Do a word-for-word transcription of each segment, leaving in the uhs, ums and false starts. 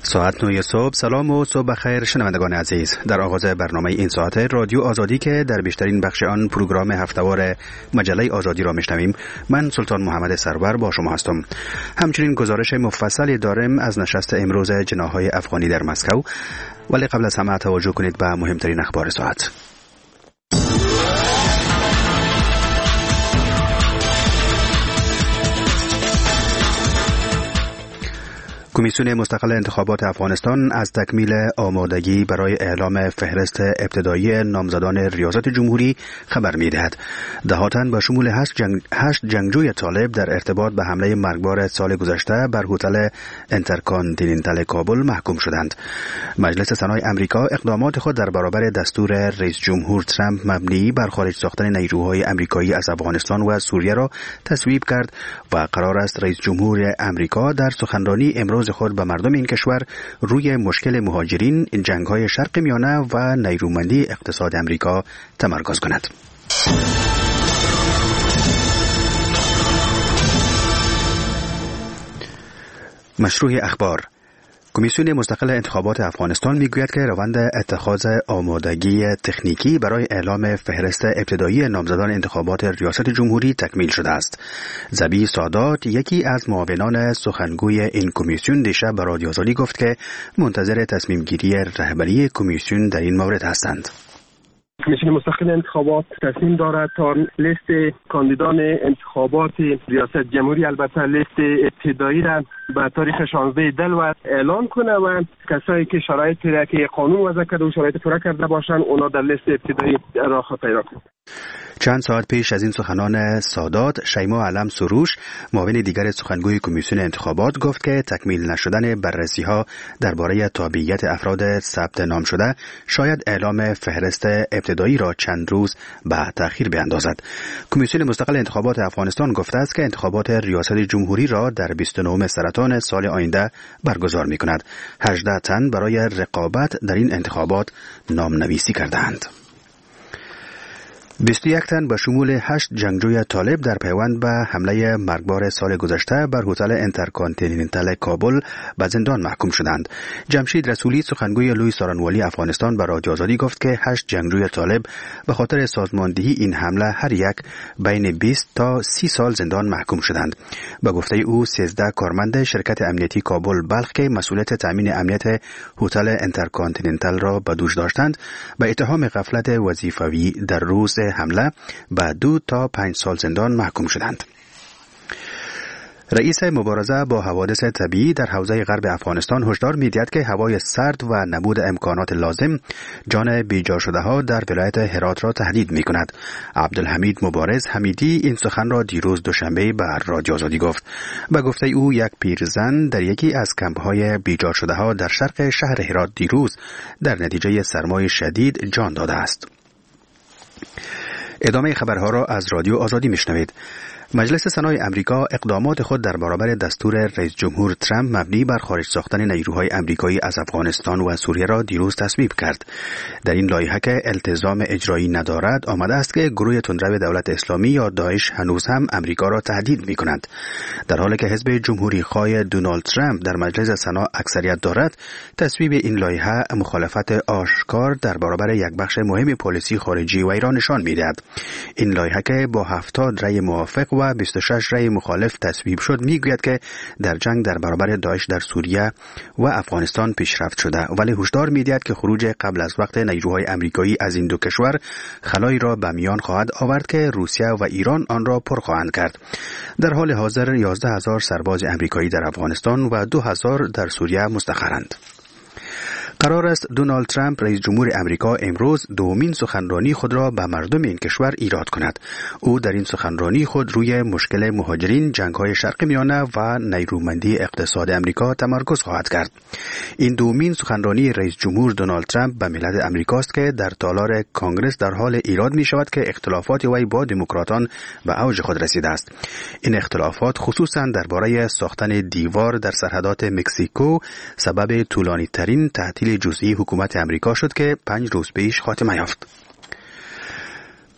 ساعت نه صبح. سلام و صبح بخیر شنوندگان عزیز. در آغاز برنامه این ساعت رادیو آزادی که در بیشترین بخش آن پروگرام هفته‌وار مجله آزادی را میشنویم، من سلطان محمد سرور با شما هستم. همچنین گزارش مفصلی داریم از نشست امروز جناح‌های افغانی در مسکو، ولی قبل از همه توجه کنید به مهمترین اخبار ساعت. کمیسیون مستقل انتخابات افغانستان از تکمیل آمادگی برای اعلام فهرست ابتدایی نامزدان ریاست جمهوری خبر می‌دهد. دهاتن با شمول هشت, جنگ... هشت جنگجوی طالب در ارتباط به حمله مرگبار سال گذشته بر هتل انترکانتیننتال کابل محکوم شدند. مجلس سنای امریکا اقدامات خود در برابر دستور رئیس جمهور ترامپ مبنی بر خارج ساختن نیروهای امریکایی از افغانستان و سوریه را تصویب کرد و قرار است رئیس جمهور امریکا در سخنرانی امروز خود به مردم این کشور روی مشکل مهاجرین، جنگ‌های شرق میانه و نیرومندی اقتصاد امریکا تمرکز کند. مشروع اخبار. کمیسیون مستقل انتخابات افغانستان میگوید که روند اتخاذ آمادگی تکنیکی برای اعلام فهرست ابتدایی نامزدان انتخابات ریاست جمهوری تکمیل شده است. زبی سادات، یکی از معاونان سخنگوی این کمیسیون، دیشب به رادیو آزادی گفت که منتظر تصمیم گیری رهبری کمیسیون در این مورد هستند. کمیسیون مستقل انتخابات تصمیم دارد تا لیست کاندیدان انتخابات ریاست جمهوری، البته لیست ابتدایی را به تاریخ شانزده دلو اعلان کنه و کسایی که شرایط را که قانون وضع کرده و شرایط پورا کرده باشند اونا در لیست ابتدایی راه پیدا کنند. چند ساعت پیش از این سخنان سادات، شیما علم سروش، معاون دیگر سخنگوی کمیسیون انتخابات، گفت که تکمیل نشدن بررسی‌ها درباره تابعیت افراد ثبت نام شده شاید اعلام فهرست ابتدایی را چند روز به تأخیر بیاندازد. کمیسیون مستقل انتخابات افغانستان گفته است که انتخابات ریاست جمهوری را در بیست و نهم سرطان سال آینده برگزار می‌کند. هجده تن برای رقابت در این انتخابات نامنویسی کردند. بیست و یک تن به شمول هشت جنگجوی طالب در پیوند به حمله مرگبار سال گذشته بر هتل انترکانتیننتال کابل به زندان محکوم شدند. جمشید رسولی، سخنگوی لوی سارنوالی افغانستان، به رادیو آزادی گفت که هشت جنگجوی طالب به خاطر سازماندهی این حمله هر یک بین بیست تا سی سال زندان محکوم شدند. به گفته او سیزده کارمند شرکت امنیتی کابل بلخ که مسئولیت تامین امنیت هتل انترکانتیننتال را به دوش داشتند به اتهام غفلت وظیفوی در روز حمله به دو تا پنج سال زندان محکوم شدند. رئیس مبارزه با حوادث طبیعی در حوزه غرب افغانستان هشدار می‌دهد که هوای سرد و نبود امکانات لازم جان بیجا شده ها در ولایت هرات را تهدید می‌کند. عبدالحمید مبارز حمیدی این سخن را دیروز دوشنبه به رادیو آزادی گفت. به گفته او یک پیرزن در یکی از کمپ‌های بیجا شده ها در شرق شهر هرات دیروز در نتیجه سرمای شدید جان داده است. ادامه خبرها را از رادیو آزادی میشنوید. مجلس سنای امریکا اقدامات خود در برابر دستور رئیس جمهور ترامپ مبنی بر خارج ساختن نیروهای امریکایی از افغانستان و سوریه را دیروز تصویب کرد. در این لایحه که التزام اجرایی ندارد آمده است که گروه تندرو دولت اسلامی یا داعش هنوز هم امریکا را تهدید می کند. در حالی که حزب جمهوری خواه دونالد ترامپ در مجلس سنا اکثریت دارد، تصویب این لایحه مخالفت آشکار در برابر یک بخش مهم پالیسی خارجی و ایران نشان می دهد. این لایحه که با هفتاد رأی موافق و بیست و شش رأی مخالف تصویب شد میگوید که در جنگ در برابر داعش در سوریه و افغانستان پیشرفت شده، ولی هشدار میدهد که خروج قبل از وقت نیروهای امریکایی از این دو کشور خلایی را به میان خواهد آورد که روسیه و ایران آن را پر خواهند کرد. در حال حاضر یازده هزار سرباز امریکایی در افغانستان و دو هزار در سوریه مستقرند. قرار است دونالد ترامپ رئیس جمهور امریکا امروز دومین سخنرانی خود را به مردم این کشور ایراد کند. او در این سخنرانی خود روی مشکل مهاجرین، جنگ‌های شرق میانه و نیرومندی اقتصاد امریکا تمرکز خواهد کرد. این دومین سخنرانی رئیس جمهور دونالد ترامپ به ملت امریکاست که در تالار کانگرس در حال ایراد می شود که اختلافات وی با دموکراتان به اوج خود رسیده است. این اختلافات خصوصا درباره ساختن دیوار در سرحدات مکزیکو سبب طولانی ترین تعطیل جزئی حکومت امریکا شد که پنج روز پیش خاتمه یافت.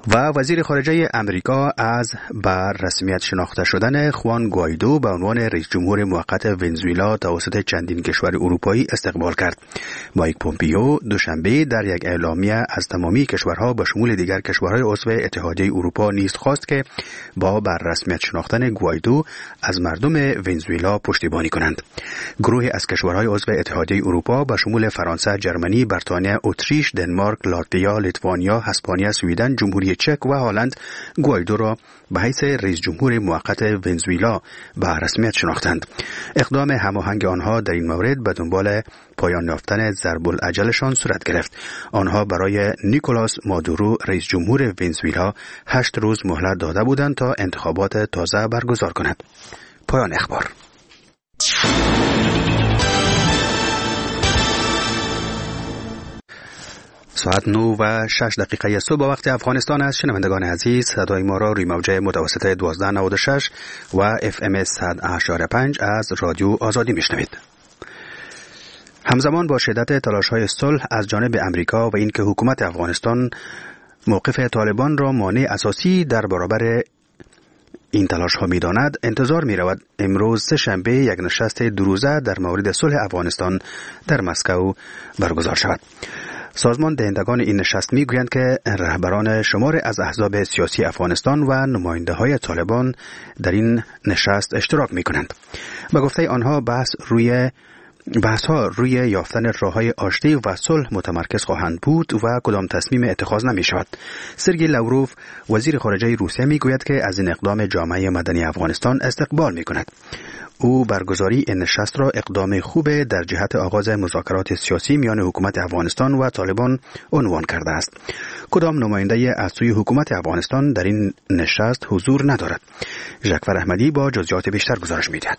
و وزیر خارجه امریکا از بر رسمیت شناخته شدن خوان گوایدو به عنوان رئیس جمهور موقت ونزوئلا توسط چندین کشور اروپایی استقبال کرد. مایک پومپیو دوشنبه در یک اعلامیه از تمامی کشورها به شمول دیگر کشورهای عضو اتحادیه اروپا نیز خواست که با بر رسمیت شناختن گوایدو از مردم ونزوئلا پشتیبانی کنند. گروهی از کشورهای عضو اتحادیه اروپا به شمول فرانسه، ژرمنی، بریتانیا، اتریش، دنمارک، لاتویا، لیتوانیا، اسپانیا، سوئیدن، جمهوری چک و هلند گوایدو را به حیث رئیس جمهور موقت ونزوئلا به رسمیت شناختند. اقدام هماهنگ آنها در این مورد به دنبال پایان یافتن ضرب الاجلشان صورت گرفت. آنها برای نیکولاس مادورو رئیس جمهور ونزوئلا هشت روز مهلت داده بودند تا انتخابات تازه برگزار کند. پایان اخبار. ساعت نه و شش دقیقه صبح وقت افغانستان است. شنوندگان عزیز، صدای ما را روی موجه متوسطه دوازده نود و شش و اف ام صد و هشت و پنج از رادیو آزادی میشنوید. همزمان با شدت تلاش‌های صلح از جانب امریکا و اینکه حکومت افغانستان موقف طالبان را مانع اساسی در برابر این تلاش ها می داند، انتظار می رود امروز سه شنبه یک نشست دو روزه در مورد صلح افغانستان در مسکو برگزار شود. سازمان دهندگان این نشست می گویند که رهبران شمار از احزاب سیاسی افغانستان و نماینده های طالبان در این نشست اشتراک می کنند. به گفته آنها بحث روی بحث ها روی یافتن راه‌های آشتی و صلح متمرکز خواهند بود و کدام تصمیم اتخاذ نمی شود. سرگئی لاوروف وزیر خارجه روسیه می گوید که از این اقدام جامعه مدنی افغانستان استقبال می کند. او برگزاری این نشست را اقدام خوب در جهت آغاز مذاکرات سیاسی میان حکومت افغانستان و طالبان عنوان کرده است. کدام نماینده از سوی حکومت افغانستان در این نشست حضور ندارد. ژکفر احمدی با جزئیات بیشتر گزارش می‌دهد.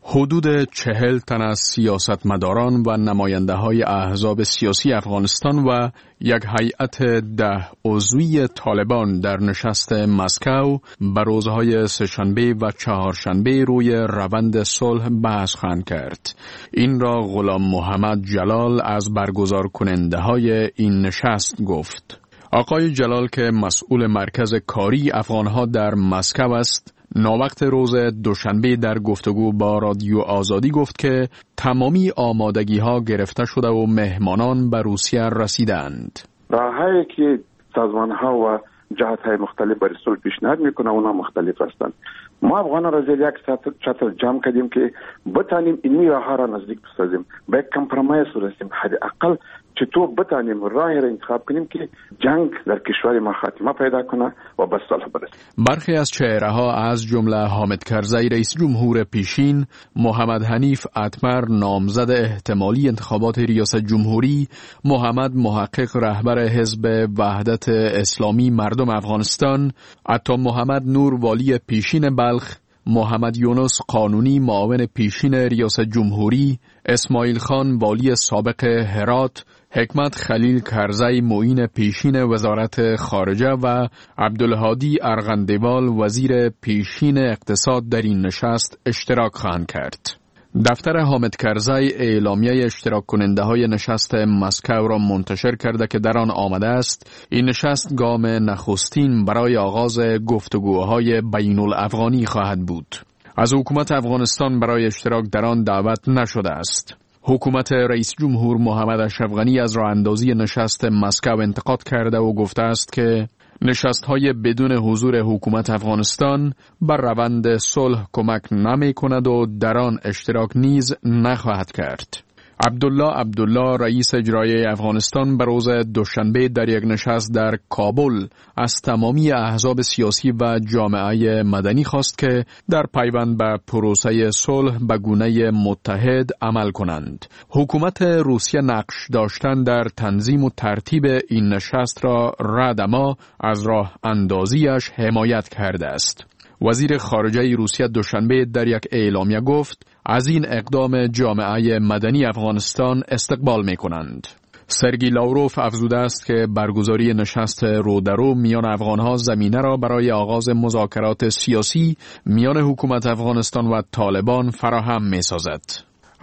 حدود چهل تن از سیاستمداران و نماینده های احزاب سیاسی افغانستان و یک هیئت ده عضوی طالبان در نشست مسکو به روزهای سه‌شنبه و چهارشنبه روی روند صلح بحث خواهند کرد. این را غلام محمد جلال از برگزار کننده های این نشست گفت. آقای جلال که مسئول مرکز کاری افغانها در مسکو است، ناوقت روز دوشنبه در گفتگو با رادیو آزادی گفت که تمامی آمادگی ها گرفته شده و مهمانان به روسیه رسیدند. راهایی که سازمان ها و جهات های مختلف برای صلح پیشنهاد میکنه اونا مختلف هستند. ما افغانان را زیر یک چتر جمع کردیم که بتانیم این راه ها را نزدیک بسازیم، به یک کمپرومایز برسیم، حداقل چطور بتانیم راهی را انتخاب کنیم که جنگ در کشور ما خاتمه پیدا کنه و به صلح برسیم. برخی از چهره ها از جمله حامد کرزی رئیس جمهور پیشین، محمد حنیف اتمر نامزد احتمالی انتخابات ریاست جمهوری، محمد محقق رهبر حزب وحدت اسلامی مردم افغانستان، عطا محمد نور والی پیشین بلخ، محمد یونس قانونی معاون پیشین ریاست جمهوری، اسماعیل خان والی سابق هرات، حکمت خلیل کرزی معین پیشین وزارت خارجه و عبدالهادی ارغندوال وزیر پیشین اقتصاد در این نشست اشتراک خواهند کرد. دفتر حامد کرزی اعلامیه اشتراک کننده های نشست مسکو را منتشر کرده که در آن آمده است این نشست گام نخستین برای آغاز گفتگوهای بین الافغانی خواهد بود. از حکومت افغانستان برای اشتراک در آن دعوت نشده است. حکومت رئیس جمهور محمد اشرف غنی از راه اندازی نشست مسکو انتقاد کرده و گفته است که نشست‌های بدون حضور حکومت افغانستان بر روند صلح کمک نمی کند و در آن اشتراک نیز نخواهد کرد. عبدالله عبدالله رئیس اجرایی افغانستان به روز دوشنبه در یک نشست در کابل از تمامی احزاب سیاسی و جامعه مدنی خواست که در پیوند به پروسه صلح به گونه متحد عمل کنند. حکومت روسیه نقش داشتن در تنظیم و ترتیب این نشست را رد اما از راه اندازیش حمایت کرده است. وزیر خارجه روسیه دوشنبه در یک اعلامیه گفت از این اقدام جامعه مدنی افغانستان استقبال می کنند. سرگئی لاوروف افزوده است که برگزاری نشست رو در رو میان افغانها زمینه را برای آغاز مذاکرات سیاسی میان حکومت افغانستان و طالبان فراهم می سازد.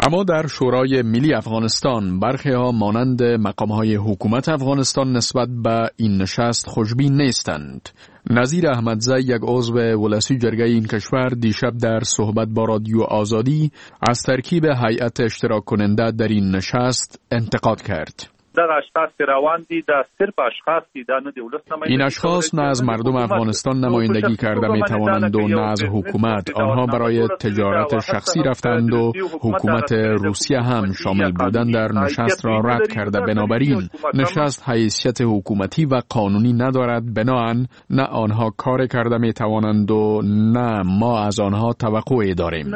اما در شورای ملی افغانستان برخی ها مانند مقام های حکومت افغانستان نسبت به این نشست خوشبین نیستند. نظیر احمدزی، یک عضو ولسی جرگه این کشور، دیشب در صحبت با رادیو آزادی از ترکیب هیئت اشتراک کننده در این نشست انتقاد کرد. این اشخاص نه از مردم افغانستان نمایندگی کرده می توانند و نه از حکومت. آنها برای تجارت شخصی رفتند و حکومت روسیه هم شامل بودن در نشست را رد کرده. بنابراین نشست حیثیت حکومتی و قانونی ندارد. بنابراین نه آنها کار کرده می توانند و نه ما از آنها توقعی داریم.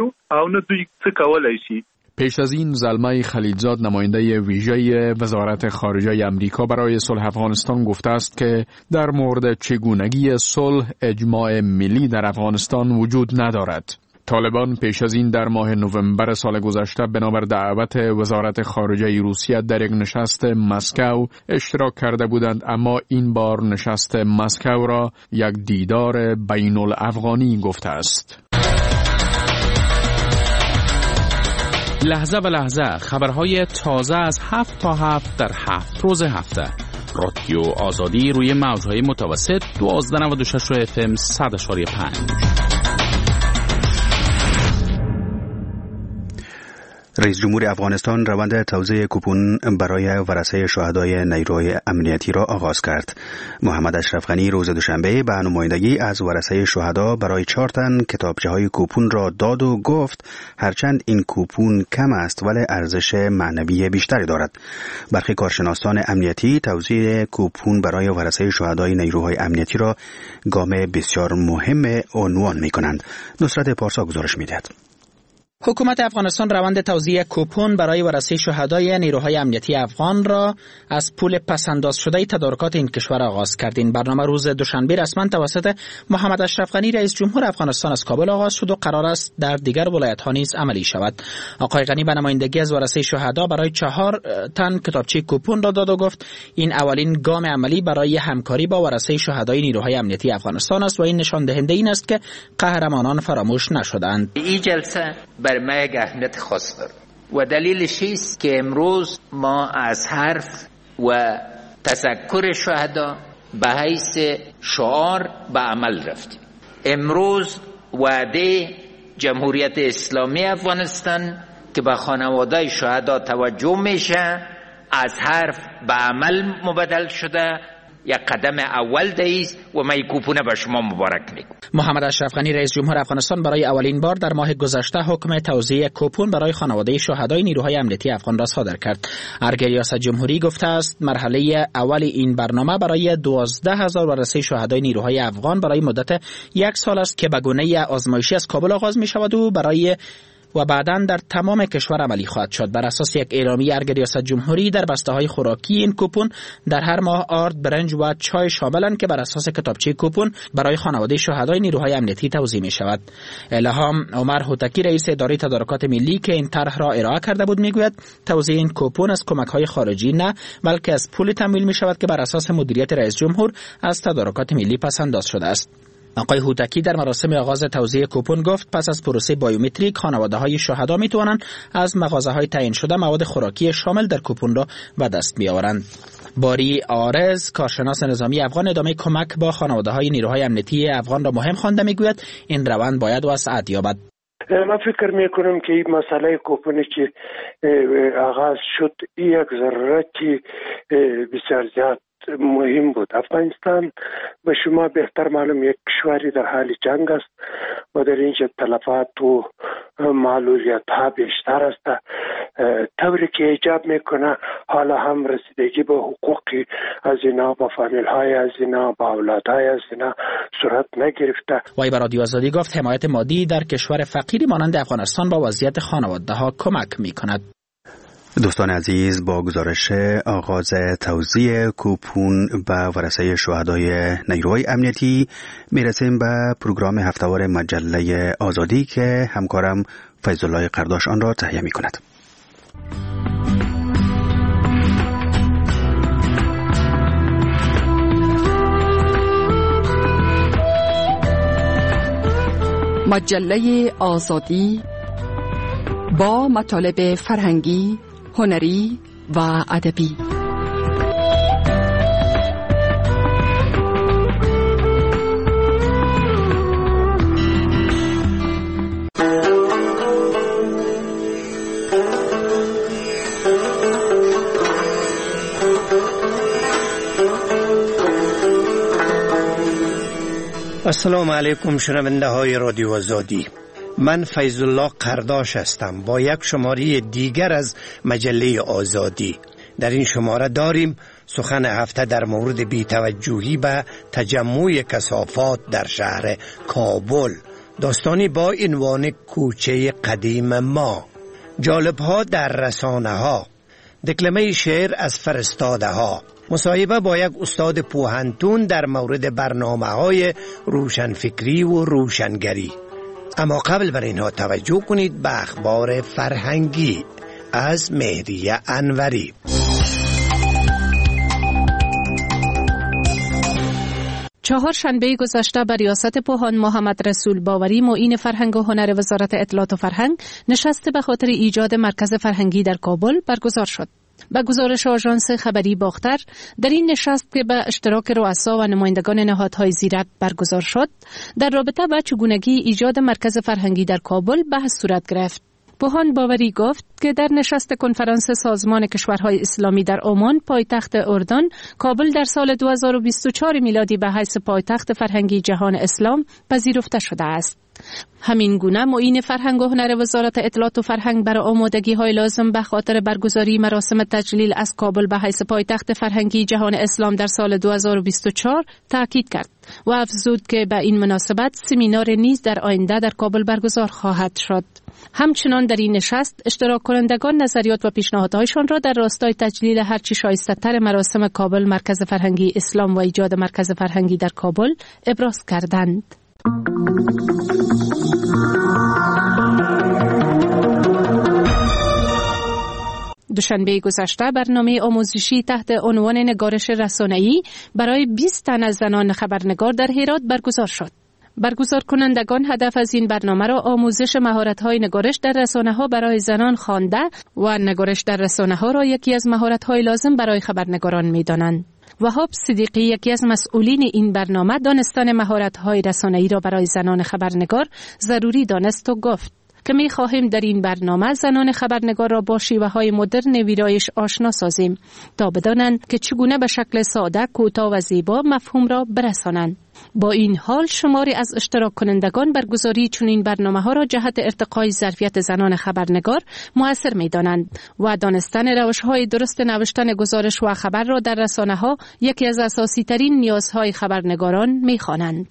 پیش از این زلمه خلیلزاد، نماینده ویژه وزارت خارجه امریکا برای صلح افغانستان، گفته است که در مورد چگونگی صلح اجماع ملی در افغانستان وجود ندارد. طالبان پیش از این در ماه نوامبر سال گذشته بنابر دعوت وزارت خارجه روسیه در یک نشست مسکو اشتراک کرده بودند، اما این بار نشست مسکو را یک دیدار بین الافغانی گفته است. لحظه و لحظه خبرهای تازه از هفت تا هفت در هفت روز هفته. رادیو آزادی روی موجهای متوسط دوازده نود و شش اف ام صد و پنج. رئیس جمهور افغانستان روند توزیع کوپون برای ورثه شهدای نیروهای امنیتی را آغاز کرد. محمد اشرف غنی روز دوشنبه به نمایندگی از ورثه شهدا برای چهار تن کتابچه‌های کوپون را داد و گفت هرچند این کوپون کم است ولی ارزش معنوی بیشتری دارد. برخی کارشناسان امنیتی توزیع کوپون برای ورثه شهدای نیروهای امنیتی را گام بسیار مهم عنوان می‌کنند. نصرت پارسا گزارش می‌دهد. حکومت افغانستان روند توزیع کوپون برای ورثه شهدای نیروهای امنیتی افغان را از پول پسنداز شده تدارکات این کشور آغاز کرد. این برنامه روز دوشنبه رسما توسط محمد اشرف غنی رئیس جمهور افغانستان از کابل آغاز شد و قرار است در دیگر ولایت‌ها نیز عملی شود. آقای غنی به نمایندگی از ورثه شهدا برای چهار تن کتابچه کوپون را داد و گفت این اولین گام عملی برای همکاری با ورثه شهدای نیروهای امنیتی افغانستان است و این نشان دهنده این است که قهرمانان فراموش نشدند. این جلسه بر ما یک اهمیت خاص دارد و دلیلش است که امروز ما از حرف و تذکر شهدا به حیث شعار به عمل رفتیم. امروز وعده جمهوریت اسلامی افغانستان که به خانواده شهدا توجه میشه از حرف به عمل مبدل شده، یک قدم اول دهیست و من کوپونه به شما مبارک میگم. محمد اشرف غنی رئیس جمهور افغانستان برای اولین بار در ماه گذشته حکم توزیع کوپون برای خانواده شهدای نیروهای امنیتی افغان را صادر کرد. ارگ ریاست جمهوری گفته است مرحله اول این برنامه برای دوازده هزار ورثه شهدای نیروهای افغان برای مدت یک سال است که به گونه آزمایشی از کابل آغاز می شود و برای و بعداً در تمام کشور عملی خواهد شد. بر اساس یک اعلامیه ارگ ریاست جمهوری در بسته‌های خوراکی این کوپون در هر ماه آرد، برنج و چای شاملند که بر اساس کتابچه کوپون برای خانواده شهدای نیروهای امنیتی توزیع می شود. الهام عمر هوتکی رئیس اداره تدارکات ملی که این طرح را ارائه کرده بود میگوید توزیع این کوپون از کمک‌های خارجی نه بلکه از پول تمویل می شود که بر اساس مدیریت رئیس جمهور از تدارکات ملی پس‌انداز شده است. آقای هوتکی در مراسم آغاز توزیع کوپون گفت پس از پروسه بایومتریک خانواده‌های شهدا می‌توانند از مغازه‌های تعیین شده مواد خوراکی شامل در کوپون را به دست بیاورند. باری آرز کارشناس نظامی افغان ادامه کمک با خانواده‌های نیروهای امنیتی افغان را مهم خوانده می‌گوید این روند باید وسعت یابد. من فکر میکنم که این مسئله کوپونی که آغاز شد یک ضرورتی بسیار زیاد مهم بود. افغانستان به شما بهتر معلوم یک کشوری در حال جنگ است و در اینجا تلفات و معلولیت ها بیشتر است. طوری که ایجاب میکنه حالا هم رسیدگی به حقوق از اینا با فامیل های از اینا با اولاد های از اینا صورت نگرفته. وی به رادیو آزادی گفت حمایت مادی در کشور فقیری مانند افغانستان با وضعیت خانواده ها کمک میکند. دوستان عزیز، با گزارش آغاز توزیع کوپون به ورثه شهدای نیروهای امنیتی میرسیم به پروگرام هفته‌وار مجله آزادی که همکارم فیض الله قرداش آن را تهیه می کند. مجله آزادی با مطالب فرهنگی، هنری و ادبی. السلام علیکم شنونده های رادیو آزادی. من فیض الله قرداش هستم با یک شماره دیگر از مجله آزادی. در این شماره داریم سخن هفته در مورد بی‌توجهی به تجمع کثافات در شهر کابل، داستانی با عنوان کوچه قدیم ما، جالب‌ها در رسانه ها، دکلمه شعر از فرستاده ها، مصاحبه با یک استاد پوهنتون در مورد برنامه‌های روشنفکری و روشنگری. اما قبل بر اینها توجه کنید به اخبار فرهنگی از مهدی انوری. چهارشنبه گذشته بر ریاست پوهان محمد رسول باوری معین فرهنگ و هنر وزارت اطلاعات و فرهنگ نشست به خاطر ایجاد مرکز فرهنگی در کابل برگزار شد. با گزارش آژانس خبری باختر، در این نشست که به اشتراک رؤسا و نمایندگان نهادهای زیرک برگزار شد، در رابطه با چگونگی ایجاد مرکز فرهنگی در کابل بحث صورت گرفت. پوهان باوری گفت که در نشست کنفرانس سازمان کشورهای اسلامی در عمان پایتخت اردن، کابل در سال دو هزار و بیست و چهار میلادی به حیث پایتخت فرهنگی جهان اسلام پذیرفته شده است. همین گونه معین فرهنگ و هنر وزارت اطلاعات و فرهنگ برای آمادگی های لازم به خاطر برگزاری مراسم تجلیل از کابل به حیث پایتخت فرهنگی جهان اسلام در سال دو هزار و بیست و چهار تاکید کرد و افزود که به این مناسبت سمینار نیز در آینده در کابل برگزار خواهد شد. همچنان در این نشست اشتراک کنندگان نظریات و پیشنهادهایشان را در راستای تجلیل هرچی شایسته‌تر مراسم کابل مرکز فرهنگی اسلام و ایجاد مرکز فرهنگی در کابل ابراز کردند. دوشنبه گذشته برنامه آموزشی تحت عنوان نگارش رسانه‌ای برای بیست تن از زنان خبرنگار در هرات برگزار شد. برگزار کنندگان هدف از این برنامه را آموزش مهارت‌های نگارش در رسانه‌ها برای زنان خوانده و نگارش در رسانه‌ها را یکی از مهارت‌های لازم برای خبرنگاران می‌دانند. وهاب صدیقی، یکی از مسئولین این برنامه، دانستن مهارت‌های رسانه‌ای را برای زنان خبرنگار ضروری دانست و گفت که می خواهیم در این برنامه زنان خبرنگار را با شیوه‌های مدرن ویرایش آشنا سازیم تا بدانند که چگونه به شکل ساده، کوتاه و زیبا مفهوم را برسانند. با این حال شماری از اشتراک کنندگان برگزاری چنین برنامه‌ها را جهت ارتقای ظرفیت زنان خبرنگار مؤثر می‌دانند و دانستن روش‌های درست نوشتن گزارش و خبر را در رسانه‌ها یکی از اساسی‌ترین نیازهای خبرنگاران می‌خوانند.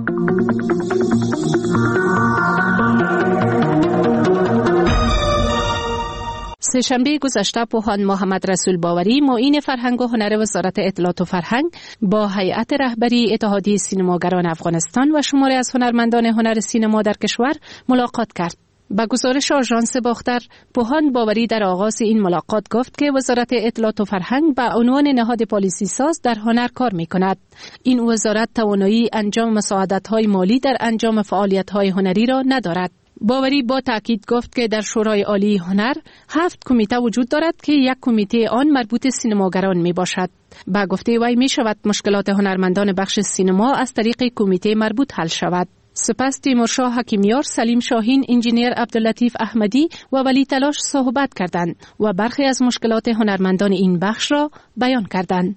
سه‌شنبه گذشته پوهان محمد رسول باوری معین فرهنگ و هنر وزارت اطلاعات و فرهنگ با هیئت رهبری اتحادیه سینماگران افغانستان و شماری از هنرمندان هنر سینما در کشور ملاقات کرد. با گزارش آژانس باختر، پوهان باوری در آغاز این ملاقات گفت که وزارت اطلاعات و فرهنگ به عنوان نهاد پالیسی ساز در هنر کار می‌کند. این وزارت توانایی انجام مساعدت‌های مالی در انجام فعالیت‌های هنری را ندارد. باوری با تأکید گفت که در شورای عالی هنر هفت کمیته وجود دارد که یک کمیته آن مربوط سینماگران می باشد. با گفته وی می شود مشکلات هنرمندان بخش سینما از طریق کمیته مربوط حل شود. سپس تیمورشاه حکیمیار، سلیم شاهین، انجینیر عبداللطیف احمدی و ولی تلاش صحبت کردند و برخی از مشکلات هنرمندان این بخش را بیان کردند.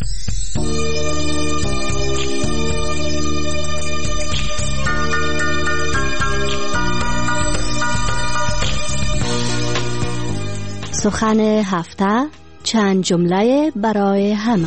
سخن هفته، چند جمله برای همه.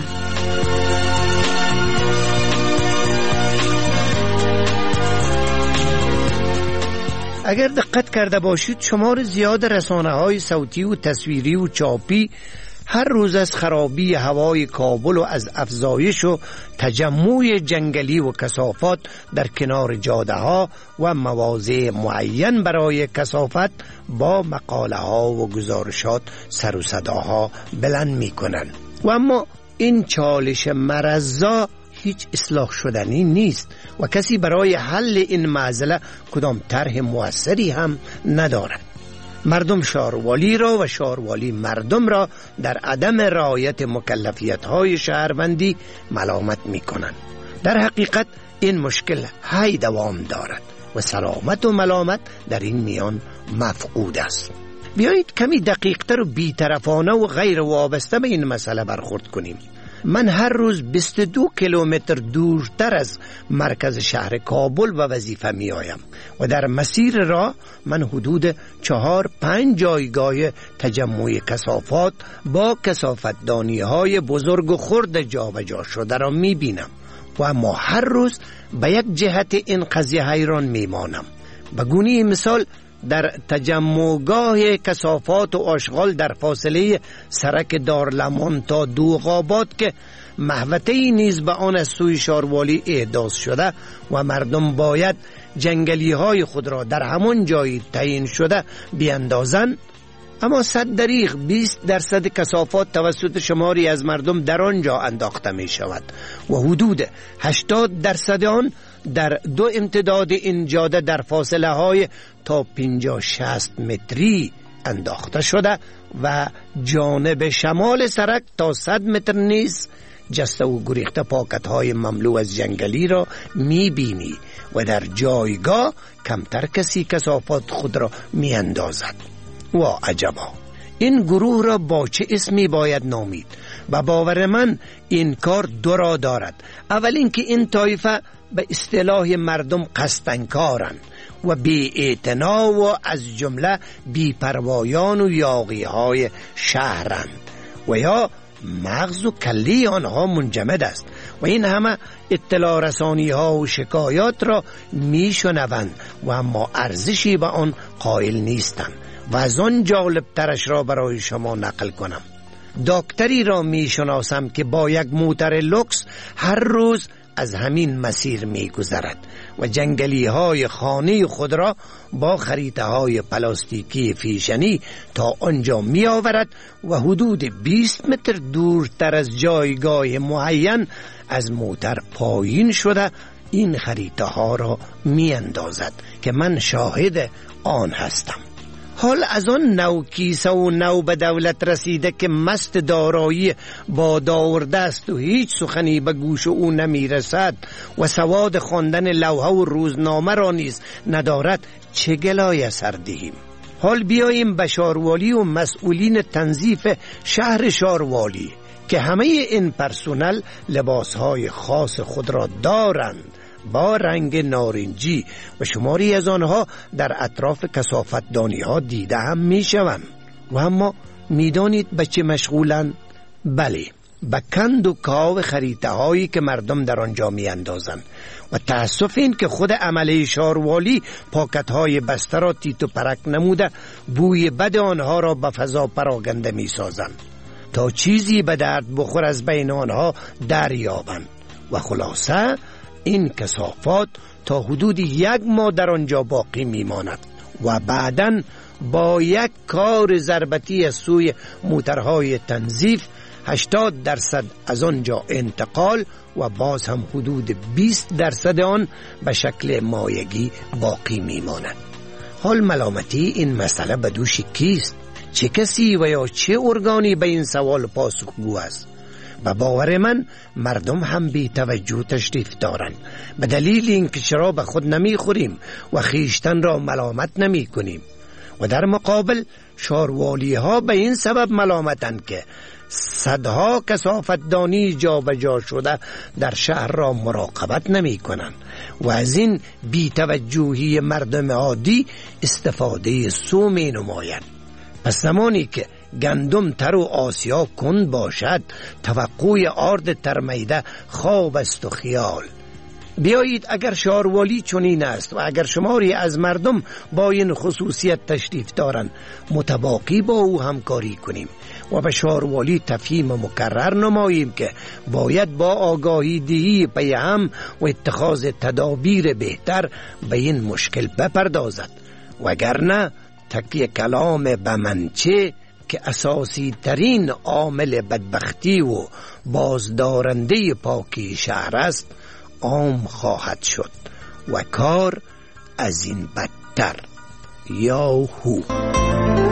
اگر دقت کرده باشید شمار زیاد رسانه‌های صوتی و تصویری و چاپی هر روز از خرابی هوای کابل و از افزایش و تجمع جنگلی و کثافات در کنار جاده ها و مواضع معین برای کثافت با مقاله ها و گزارشات سر و صداها بلند می کنند. و اما این چالش مرضا هیچ اصلاح شدنی نیست و کسی برای حل این معضله کدام طرح موثری هم ندارد. مردم شاروالی را و شاروالی مردم را در عدم رعایت مکلفیت های شهروندی ملامت می کنند. در حقیقت این مشکل های دوام دارد و سلامت و ملامت در این میان مفقود است. بیایید کمی دقیقتر و بی‌طرفانه و غیر وابسته به این مسئله برخورد کنیم. من هر روز بیست و دو کیلومتر دورتر از مرکز شهر کابل و وظیفه می آیم و در مسیر راه من حدود چهار پنج جایگاه تجمع کثافات با کثافتدانی های بزرگ و خرد جابجا شده را می بینم و اما هر روز به یک جهت این قضیه حیران می مانم. به گونه مثال در تجمعگاه کثافات و آشغال در فاصله سرک دارلمان تا دوغابات که محوطه‌ای نیز به آن از سوی شاروالی احداث شده و مردم باید جنگلی های خود را در همان جایی تعیین شده بیاندازند، اما صد دریغ بیست درصد کثافات توسط شماری از مردم در آنجا انداخته می شود و حدود هشتاد درصد آن در دو امتداد این جاده در فاصله های تا پنجاه شصت متری انداخته شده و جانب شمال سرک تا صد متر نیز جسته و گریخته پاکت های مملو از جنگلی را می بینی و در جایگاه کمتر کسی کثافات خود را می اندازد. و عجبا، این گروه را با چه اسمی باید نامید؟ به باور من این کار دو را دارد. اول اینکه این طایفه به اصطلاح مردم قصدنکارند و بی اعتنا و از جمله بی پروایان و یاغی های شهرند و یا مغز و کلی آنها منجمد است و این همه اطلاع رسانی ها و شکایات را می شنوند و اما ارزشی به آن قائل نیستند. و از آن جالب ترش را برای شما نقل کنم. دکتری را می شناسم که با یک موتر لوکس هر روز از همین مسیر می گذرد و جنگلی های خانه خود را با خریطه های پلاستیکی فیشنی تا آنجا می آورد و حدود بیست متر دورتر از جایگاه معین از موتر پایین شده این خریطه ها را می اندازد که من شاهد آن هستم. حال از آن نو کیسه و نو به دولت رسیده که مست دارایی بادآورده است و هیچ سخنی به گوش او نمی رسد و سواد خواندن لوحه و روزنامه را نیز ندارد، چه گلای سر دهیم؟ حال بیاییم به شاروالی و مسئولین تنظیف شهر شاروالی که همه این پرسونل لباسهای خاص خود را دارند با رنگ نارنجی و شماری از آنها در اطراف کثافتدانی ها دیده هم می شوند. و اما می دانید به چه مشغولند؟ بله، به کند و کاو خریطه هایی که مردم در آنجا می اندازند و تأسف این که خود عمله شاروالی پاکت های بسته را تیت و پرک نموده بوی بد آنها را به فضا پراگنده می سازند تا چیزی به درد بخور از بین آنها دریابند و خلاصه این کثافات تا حدود یک ماه در آنجا باقی میماند و بعداً با یک کار ضربتی از سوی موترهای تنظیف هشتاد درصد از آنجا انتقال و باز هم حدود بیست درصد آن به شکل مایگی باقی میماند. حال ملامتی این مسئله به دوش کیست؟ چه کسی و یا چه ارگانی به این سوال پاسخگو است؟ به باور من مردم هم بی توجه تشریف دارند، به دلیل اینکه شراب خود نمی خوریم و خیشتن را ملامت نمی کنیم و در مقابل شاروالی ها به این سبب ملامتند که صدها کثافتدانی جا به جا شده در شهر را مراقبت نمی کنند و از این بی توجهی مردم عادی استفاده سو می نمایند. پس زمانی که گندم تر و آسیا کند باشد، توقع آرد ترمیده خواب است و خیال. بیایید اگر شاروالی چنین است و اگر شماری از مردم با این خصوصیت تشریف دارند، متباقی با او همکاری کنیم و به شاروالی تفهیم مکرر نماییم که باید با آگاهی دهی پیام و اتخاذ تدابیر بهتر به این مشکل بپردازد، وگرنه تکیه کلام به منچه که اساسی ترین عامل بدبختی و بازدارنده پاکی شهر است عام خواهد شد و کار از این بدتر. یاهو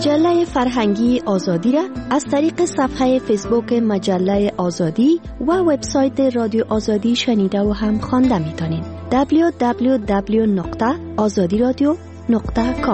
مجله فرهنگی آزادی را از طریق صفحه فیسبوک مجله آزادی و وبسایت رادیو آزادی شنیده و هم خوانده میتونید. دبلیو دبلیو دبلیو نقطه آزادی رادیو نقطه کام.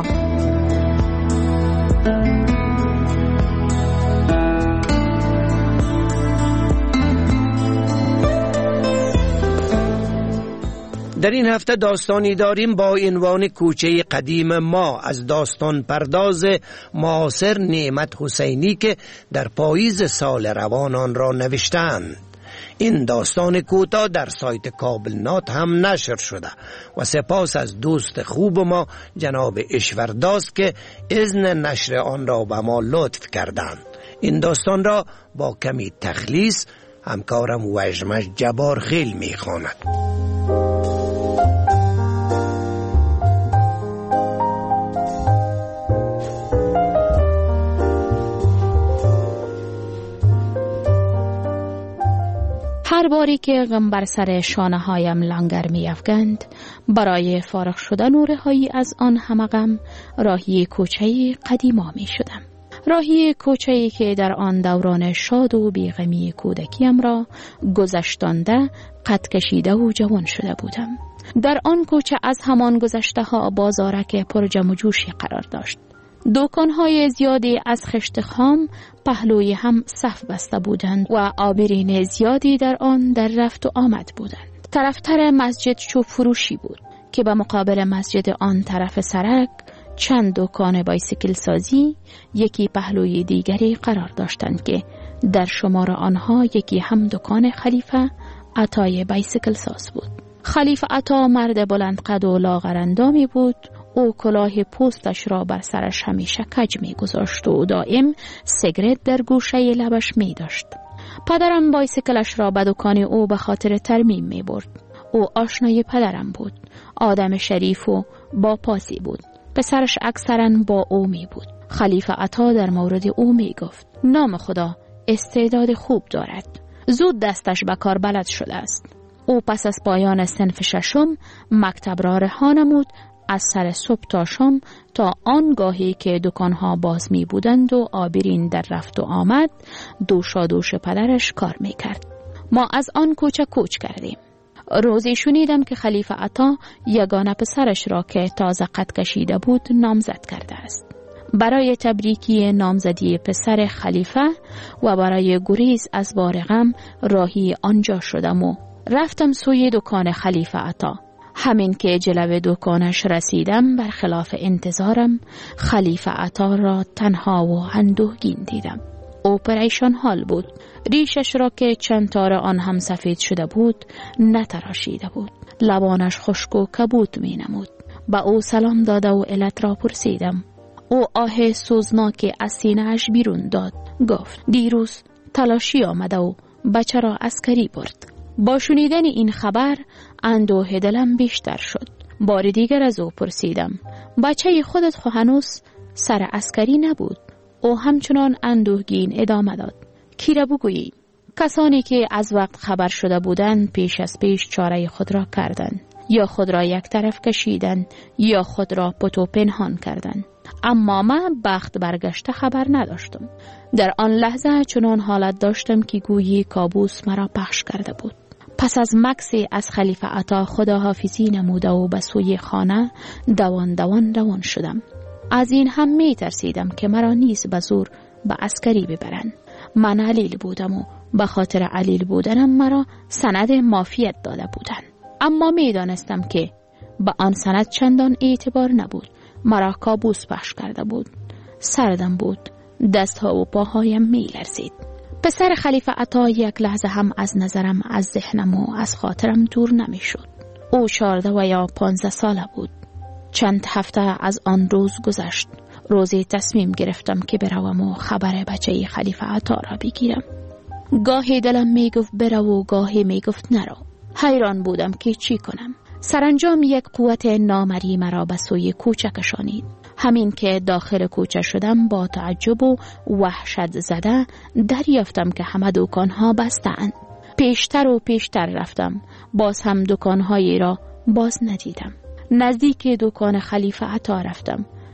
در این هفته داستانی داریم با عنوان کوچه قدیم ما از داستان پرداز معاصر نعمت حسینی که در پاییز سال روان آن را نوشتند. این داستان کوتاه در سایت کابل نات هم نشر شده و سپاس از دوست خوب ما جناب اشورداست که اذن نشر آن را به ما لطف کردند. این داستان را با کمی تخلیص همکارم وجمش جبار خیل میخواند. هر باری که غم بر سر شانه هایم لنگر می افگند، برای فارغ شدن و رهایی از آن همه غم راهی کوچه قدیما می شدم. راهی کوچه‌ای که در آن دوران شاد و بیغمی کودکیم را گذشتانده قد کشیده و جوان شده بودم. در آن کوچه از همان گذشته ها بازارک پر جم و جوشی قرار داشت. دکان‌های زیادی از خشت خام پهلوی هم صف بسته بودند و آبرین زیادی در آن در رفت و آمد بودند. طرفتر مسجد چوب فروشی بود که به مقابل مسجد آن طرف سرک چند دکان بایسیکل سازی یکی پهلوی دیگری قرار داشتند که در شمار آنها یکی هم دکان خلیفه عطای بایسیکل ساز بود. خلیفه عطا مرد بلند قد و لاغرندامی بود. او کلاه پوستش را بر سرش همیشه کج می گذاشت و دائم سیگرت در گوشه لبش می داشت. پدرم بایسیکلش را به دکان او به خاطر ترمیم می برد. او آشنای پدرم بود. آدم شریف و با پاسی بود. پسرش اکثرا با او می بود. خلیفه عطا در مورد او می گفت نام خدا استعداد خوب دارد. زود دستش به کار بلد شده است. او پس از پایان صنف ششم مکتب را رها نمود. از سر صبح تا شام تا آنگاهی که دکانها باز می بودند و آبرین در رفت و آمد دوشا دوش پدرش کار می کرد. ما از آن کوچه کوچ کردیم. روزی شنیدم که خلیفه عطا یگانه پسرش را که تازه قد کشیده بود نامزد کرده است. برای تبریکی نامزدی پسر خلیفه و برای گریز از بار غم راهی آنجا شدم و رفتم سوی دکان خلیفه عطا. همین که جلوه دکانش رسیدم برخلاف انتظارم خلیفه عطا را تنها و اندوهگین دیدم. او پریشان حال بود. ریشش را که چند تار آن هم سفید شده بود نتراشیده بود. لبانش خشک و کبود می نمود. با او سلام داده و علت را پرسیدم. او آه سوزناک از سینه‌اش بیرون داد. گفت دیروز تلاشی آمده و بچه را عسکری برد. با شنیدن این خبر اندوه دلم بیشتر شد. بار دیگر از او پرسیدم بچه خودت خو هنوز سر عسکری نبود؟ او همچنان اندوهگین ادامه داد کی را بگویی؟ کسانی که از وقت خبر شده بودند پیش از پیش چاره خود را کردند. یا خود را یک طرف کشیدند یا خود را پتو پنهان کردند. اما من بخت برگشته خبر نداشتم. در آن لحظه چنان حالت داشتم که گویی کابوس مرا پخش کرده بود. پس از مکسی از خلیفه عطا خداحافظی نموده و به سوی خانه دوان دوان روان شدم. از این هم می ترسیدم که مرا نیز به زور به عسکری ببرند. من علیل بودم و به خاطر علیل بودنم مرا سند مافیت داده بودند. اما می دانستم که به آن سند چندان اعتبار نبود. مرا کابوس پخش کرده بود. سردم بود. دستها و پاهایم می لرزید. پسر خلیفه عطا یک لحظه هم از نظرم از ذهنم و از خاطرم دور نمی شد. او چهارده و یا پانزده ساله بود. چند هفته از آن روز گذشت. روزی تصمیم گرفتم که بروم و خبر بچه خلیفه عطا را بگیرم. گاهی دلم می گفت برو و گاهی می گفت نرو. حیران بودم که چی کنم. سرانجام یک قوت نامری مرا به سوی کوچه کشانید. همین که داخل کوچه شدم با تعجب و وحشت زده دریافتم که همه دکانها بسته‌اند. پیشتر و پیشتر رفتم. باز هم دکانهایی را باز ندیدم. نزدیک دکان خلیفه عطا رفتم.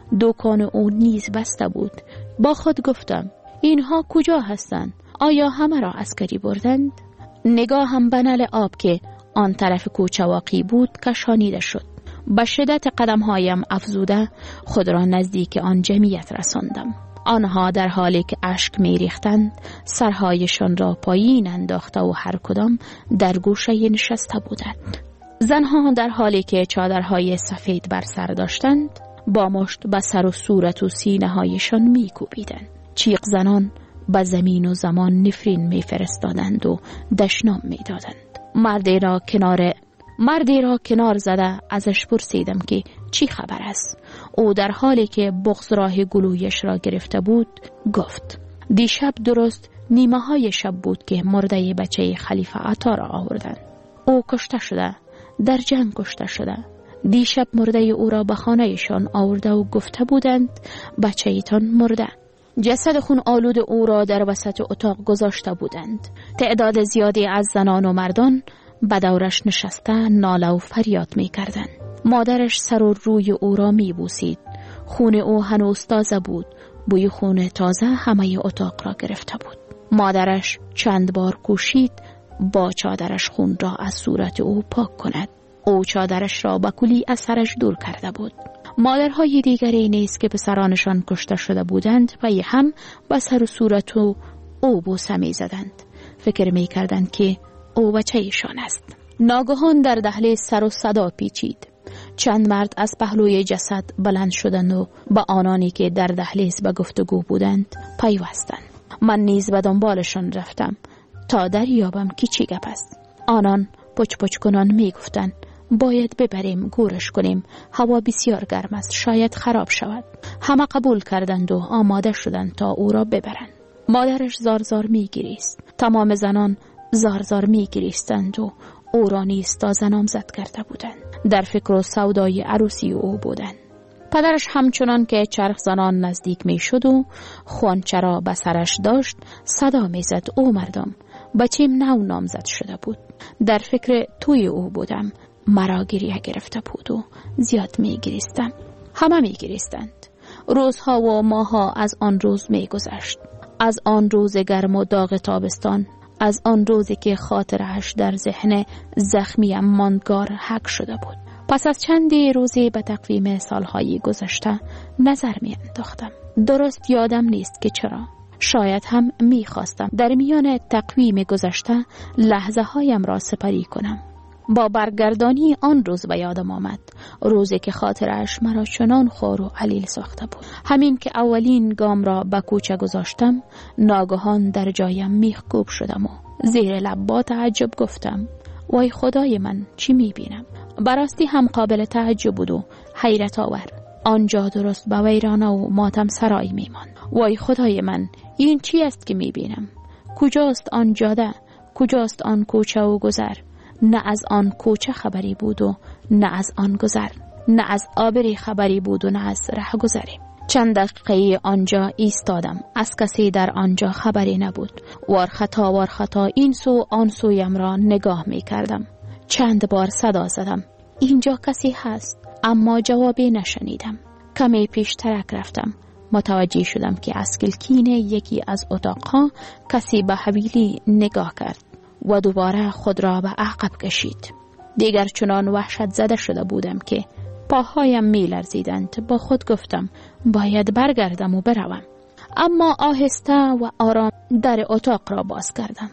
دکان او نیز بسته بود. با خود گفتم اینها کجا هستند؟ آیا همه را عسکری بردند؟ نگاه هم به نل آب که آن طرف کوچه واقع بود کشانیده شد. با شدت قدمهایم افزوده خود را نزدیک آن جمعیت رساندم. آنها در حالی که اشک می ریختند سرهایشان را پایین انداخته و هر کدام در گوشه نشسته بودند. زنها در حالی که چادرهای سفید بر سر داشتند با مشت به سر و صورت و سینه هایشان می کوبیدند. چیق زنان به زمین و زمان نفرین می فرستادند و دشنام می دادند. مردی را کنار مردی را کنار زده ازش پرسیدم که چی خبر است. او در حالی که بغض راه گلویش را گرفته بود گفت دیشب درست نیمه های شب بود که مرده بچه خلیفه عطا را آوردند. او کشته شده، در جنگ کشته شده. دیشب مرده او را به خانهشان آورده و گفته بودند بچه ایتان مرده. جسد خون آلود او را در وسط اتاق گذاشته بودند. تعداد زیادی از زنان و مردان به دورش نشسته ناله و فریاد می کردند. مادرش سر و روی او را می بوسید. خون او هنوز تازه بود. بوی خون تازه همه اتاق را گرفته بود. مادرش چند بار کوشید با چادرش خون را از صورت او پاک کند. او چادرش را با کلی از سرش دور کرده بود. مادرهای دیگری نیز که پسرانشان کشته شده بودند و هم با سر و صورت او, او بوسه می زدند. فکر می کردند که او بچه ایشان است. ناگهان در دهلیز سر و صدا پیچید. چند مرد از پهلوی جسد بلند شدند و با آنانی که در دهلیز به گفتگو بودند پیوستند. من نیز به دنبالشان رفتم تا دریابم که چی گپ است. آنان پچ پچ کنان می گفتند باید ببریم گورش کنیم، هوا بسیار گرم است، شاید خراب شود. همه قبول کردند و آماده شدند تا او را ببرند. مادرش زار زار می گریست. تمام زنان زار زار می گریستند و او را نیز تازه نامزد کرده بودند. در فکر و سودای عروسی او بودند. پدرش همچنان که چرخ زنان نزدیک می شد و خوانچه را به سرش داشت صدا می زد او مردم بچیم نو نامزد شده بود. در فکر توی او بودم. مرا گریه گرفته بود و زیاد می گریستم. همه می گریستند. روزها و ماها از آن روز می گذشت. از آن روز گرم و داغ تابستان، از آن روزی که خاطرش در ذهن زخمیم ماندگار حک شده بود. پس از چندی روزی به تقویم سالهای گذشته نظر می انداختم. درست یادم نیست که چرا. شاید هم می خواستم در میان تقویم گذشته لحظه هایم را سپری کنم. با برگردانی آن روز به یادم آمد. روزی که خاطرش مرا چنان خور و علیل ساخته بود. همین که اولین گام را به کوچه گذاشتم ناگهان در جایم میخکوب شدم و زیر لب با تعجب گفتم وای خدای من چی میبینم؟ براستی هم قابل تعجب بود و حیرت آور. آنجا درست به ویرانه و ماتم سرای میمان. وای خدای من این چی است که میبینم؟ کجاست آن جاده؟ کجاست آن کوچه و گذر؟ نه از آن کوچه خبری بود و نه از آن گذر. نه از آبری خبری بود و نه از ره گذری. چند دقیقه آنجا ایستادم. از کسی در آنجا خبری نبود. وار خطا وار خطا این سو آن سویم را نگاه می کردم. چند بار صدا زدم اینجا کسی هست، اما جوابی نشنیدم. کمی پیشترک رفتم. متوجه شدم که از کلکین یکی از اتاقها کسی به حویلی نگاه کرد و دوباره خود را به عقب کشید. دیگر چنان وحشت زده شده بودم که پاهایم می لرزیدند. با خود گفتم باید برگردم و بروم. اما آهسته و آرام در اتاق را باز کردم.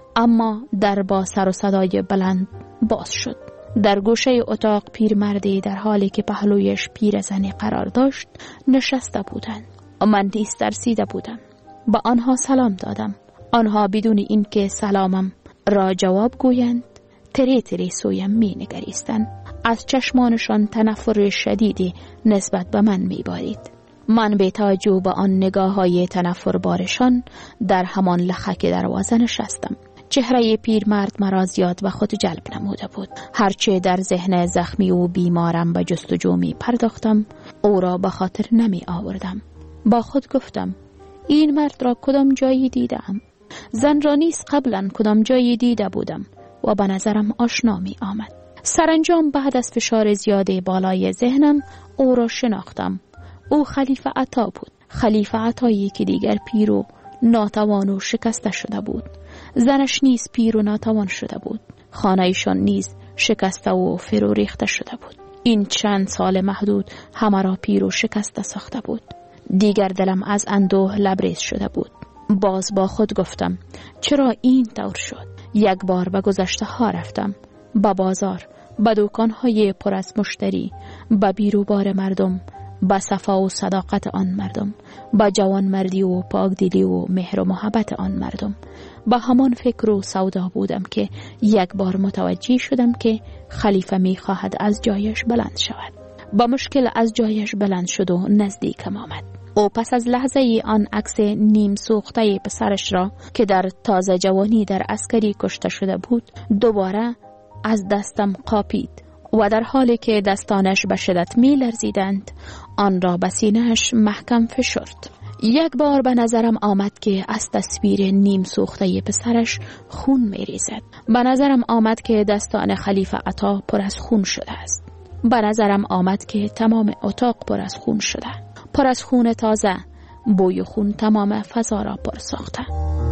اما در با سر و صدای بلند باز شد. در گوشه اتاق پیرمردی در حالی که پهلویش پیرزنی قرار داشت نشسته بودند. من نیز ترسیده بودم. با آنها سلام دادم. آنها بدون اینکه سلامم را جواب گویند تری تری سویم می نگریستند. از چشمانشان تنفر شدیدی نسبت به من می بارید. من به توجه به آن نگاه های تنفر بارشان در همان لخک دروازه نشستم. چهره پیرمرد مرا زیاد به خود جلب نموده بود. هرچه در ذهن زخمی و بیمارم به جستجو می پرداختم او را به خاطر نمی آوردم. با خود گفتم این مرد را کدام جایی دیدم؟ زن را نیز قبلا کدام جایی دیده بودم و به نظرم آشنا می آمد. سرانجام بعد از فشار زیاده بالای ذهنم او را شناختم. او خلیفه عطا بود. خلیفه عطایی که دیگر پیر و ناتوان و شکسته شده بود. زنش نیز پیر و ناتوان شده بود. خانه‌شان نیز شکسته و فرو ریخته شده بود. این چند سال محدود همه را پیر و شکسته ساخته بود. دیگر دلم از اندوه لبریز شده بود. باز با خود گفتم چرا این طور شد؟ یک بار به گذشته ها رفتم، به بازار، به دکان های پر از مشتری، به بیروبار مردم، به صفا و صداقت آن مردم، به جوان مردی و پاکدلی و مهر و محبت آن مردم. به همان فکر و سودا بودم که یک بار متوجه شدم که خلیفه می خواهد از جایش بلند شود. با مشکل از جایش بلند شد و نزدیکم آمد. او پس از لحظه آن عکس نیم سوخته پسرش را که در تازه جوانی در عسکری کشته شده بود دوباره از دستم قاپید و در حالی که دستانش به شدت می لرزیدند آن را به سینه‌اش محکم فشرد. یک بار به نظرم آمد که از تصویر نیم سوخته پسرش خون می ریزد. به نظرم آمد که دستان خلیفه عطا پر از خون شده است. به نظرم آمد که تمام اتاق پر از خون شده، پر از خون تازه، بوی خون تمام فضا را پر ساخته.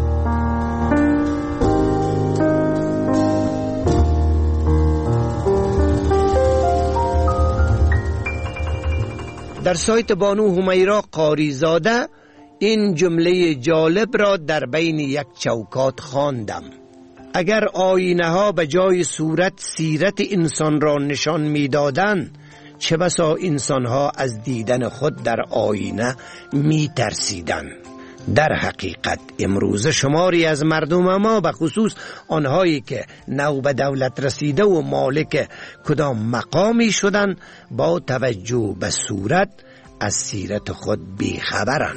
در سایت بانو همیرا قاریزاده این جمله جالب را در بین یک چوکات خواندم: اگر آینه ها به جای صورت سیرت انسان را نشان می دادن، چه بسا انسان ها از دیدن خود در آینه می ترسیدن. در حقیقت امروز شماری از مردم ما به خصوص آنهایی که نو به دولت رسیده و مالک کدام مقامی شدن با توجه به صورت از سیرت خود بیخبرن.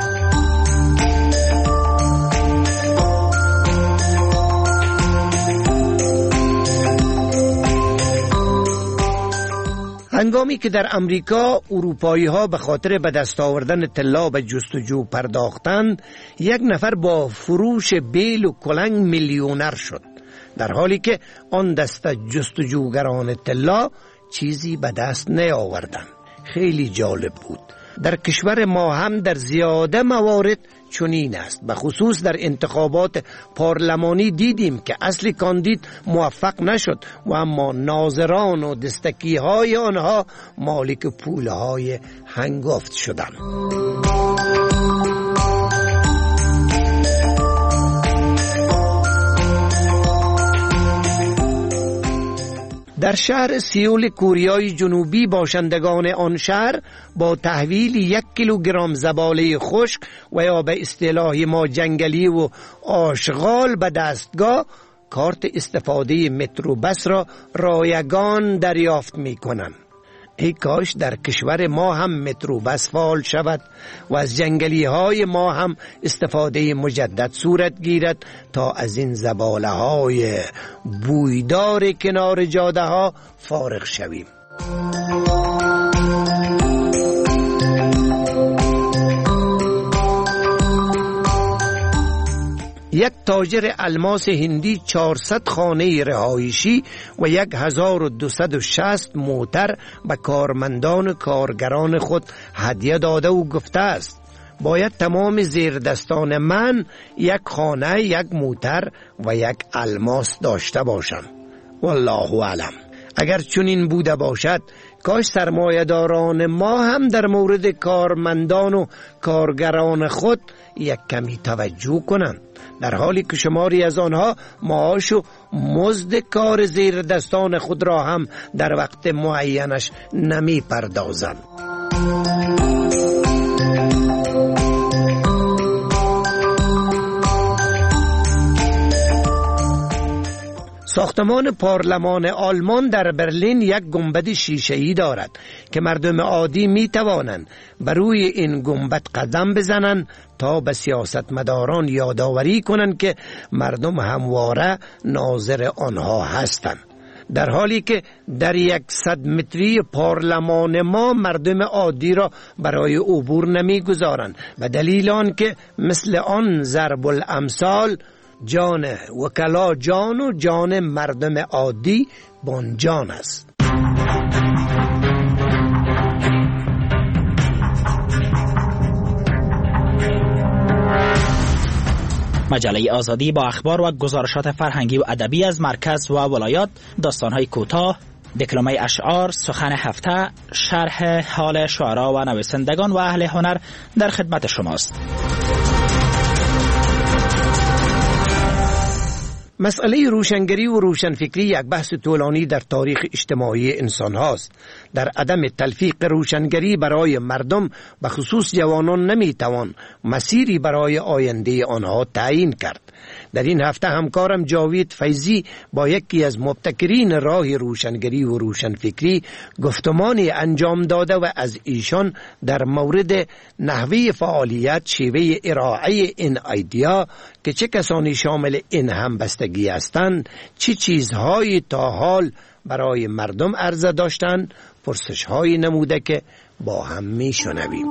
هنگامی که در امریکا اروپایی ها به خاطر به دست آوردن طلا به جستجو پرداختند، یک نفر با فروش بیل و کلنگ میلیونر شد، در حالی که آن دسته جستجوگران طلا چیزی به دست نیاوردند. خیلی جالب بود. در کشور ما هم در زیاده موارد چنین است. به خصوص در انتخابات پارلمانی دیدیم که اصلی کاندید موفق نشد و اما ناظران و دستکی های آنها مالک پول های هنگفت شدند. در شهر سیول کوریای جنوبی باشندگان آن شهر با تحویل یک کیلوگرم زباله خشک و یا به اصطلاح ما جنگلی و آشغال به دستگاه کارت استفاده متروبس را رایگان دریافت می کنند. ای کاش در کشور ما هم متروبس فعال شود و از جنگلی های ما هم استفاده مجدد صورت گیرد تا از این زباله های بویدار کنار جاده ها فارغ شویم. یک تاجر الماس هندی چهارصد خانه رهایشی و یک هزار و دویست و شصت موتر به کارمندان کارگران خود هدیه داده و گفته است باید تمام زیردستان من یک خانه، یک موتر و یک الماس داشته باشند. والله اعلم. اگر چنین بوده باشد کاش سرمایه‌داران ما هم در مورد کارمندان و کارگران خود یک کمی توجه کنند، در حالی که شماری از آنها معاش و مزد کار زیر دستان خود را هم در وقت معینش نمی پردازند. ساختمان پارلمان آلمان در برلین یک گنبد شیشه‌ای دارد که مردم عادی می توانند بر روی این گنبد قدم بزنند تا به سیاستمداران یادآوری کنند که مردم همواره ناظر آنها هستند، در حالی که در یک صد متری پارلمان ما مردم عادی را برای عبور نمی گذارند به دلیل آن که مثل آن ضرب الامثال جان وکلا جان و جان مردم عادی بانجان است. مجله آزادی با اخبار و گزارشات فرهنگی و ادبی از مرکز و ولایات، داستان‌های کوتاه، دکلمه اشعار، سخن هفته، شرح حال شعرا و نویسندگان و اهل هنر در خدمت شماست. مسئله روشنگری و روشنفکری یک بحث طولانی در تاریخ اجتماعی انسان هاست. در عدم تلفیق روشنگری برای مردم به خصوص جوانان نمی توان مسیری برای آینده آنها تعیین کرد. در این هفته همکارم جاوید فیضی با یکی از مبتکرین راه روشنگری و روشنفکری گفتمانی انجام داده و از ایشان در مورد نحوه فعالیت، شیوه ارائه این ایدیا که چه کسانی شامل این همبستگی هستند، چه چیزهایی تا حال برای مردم عرضه داشتند، پرسش‌هایی نموده که با هم می‌شنویم.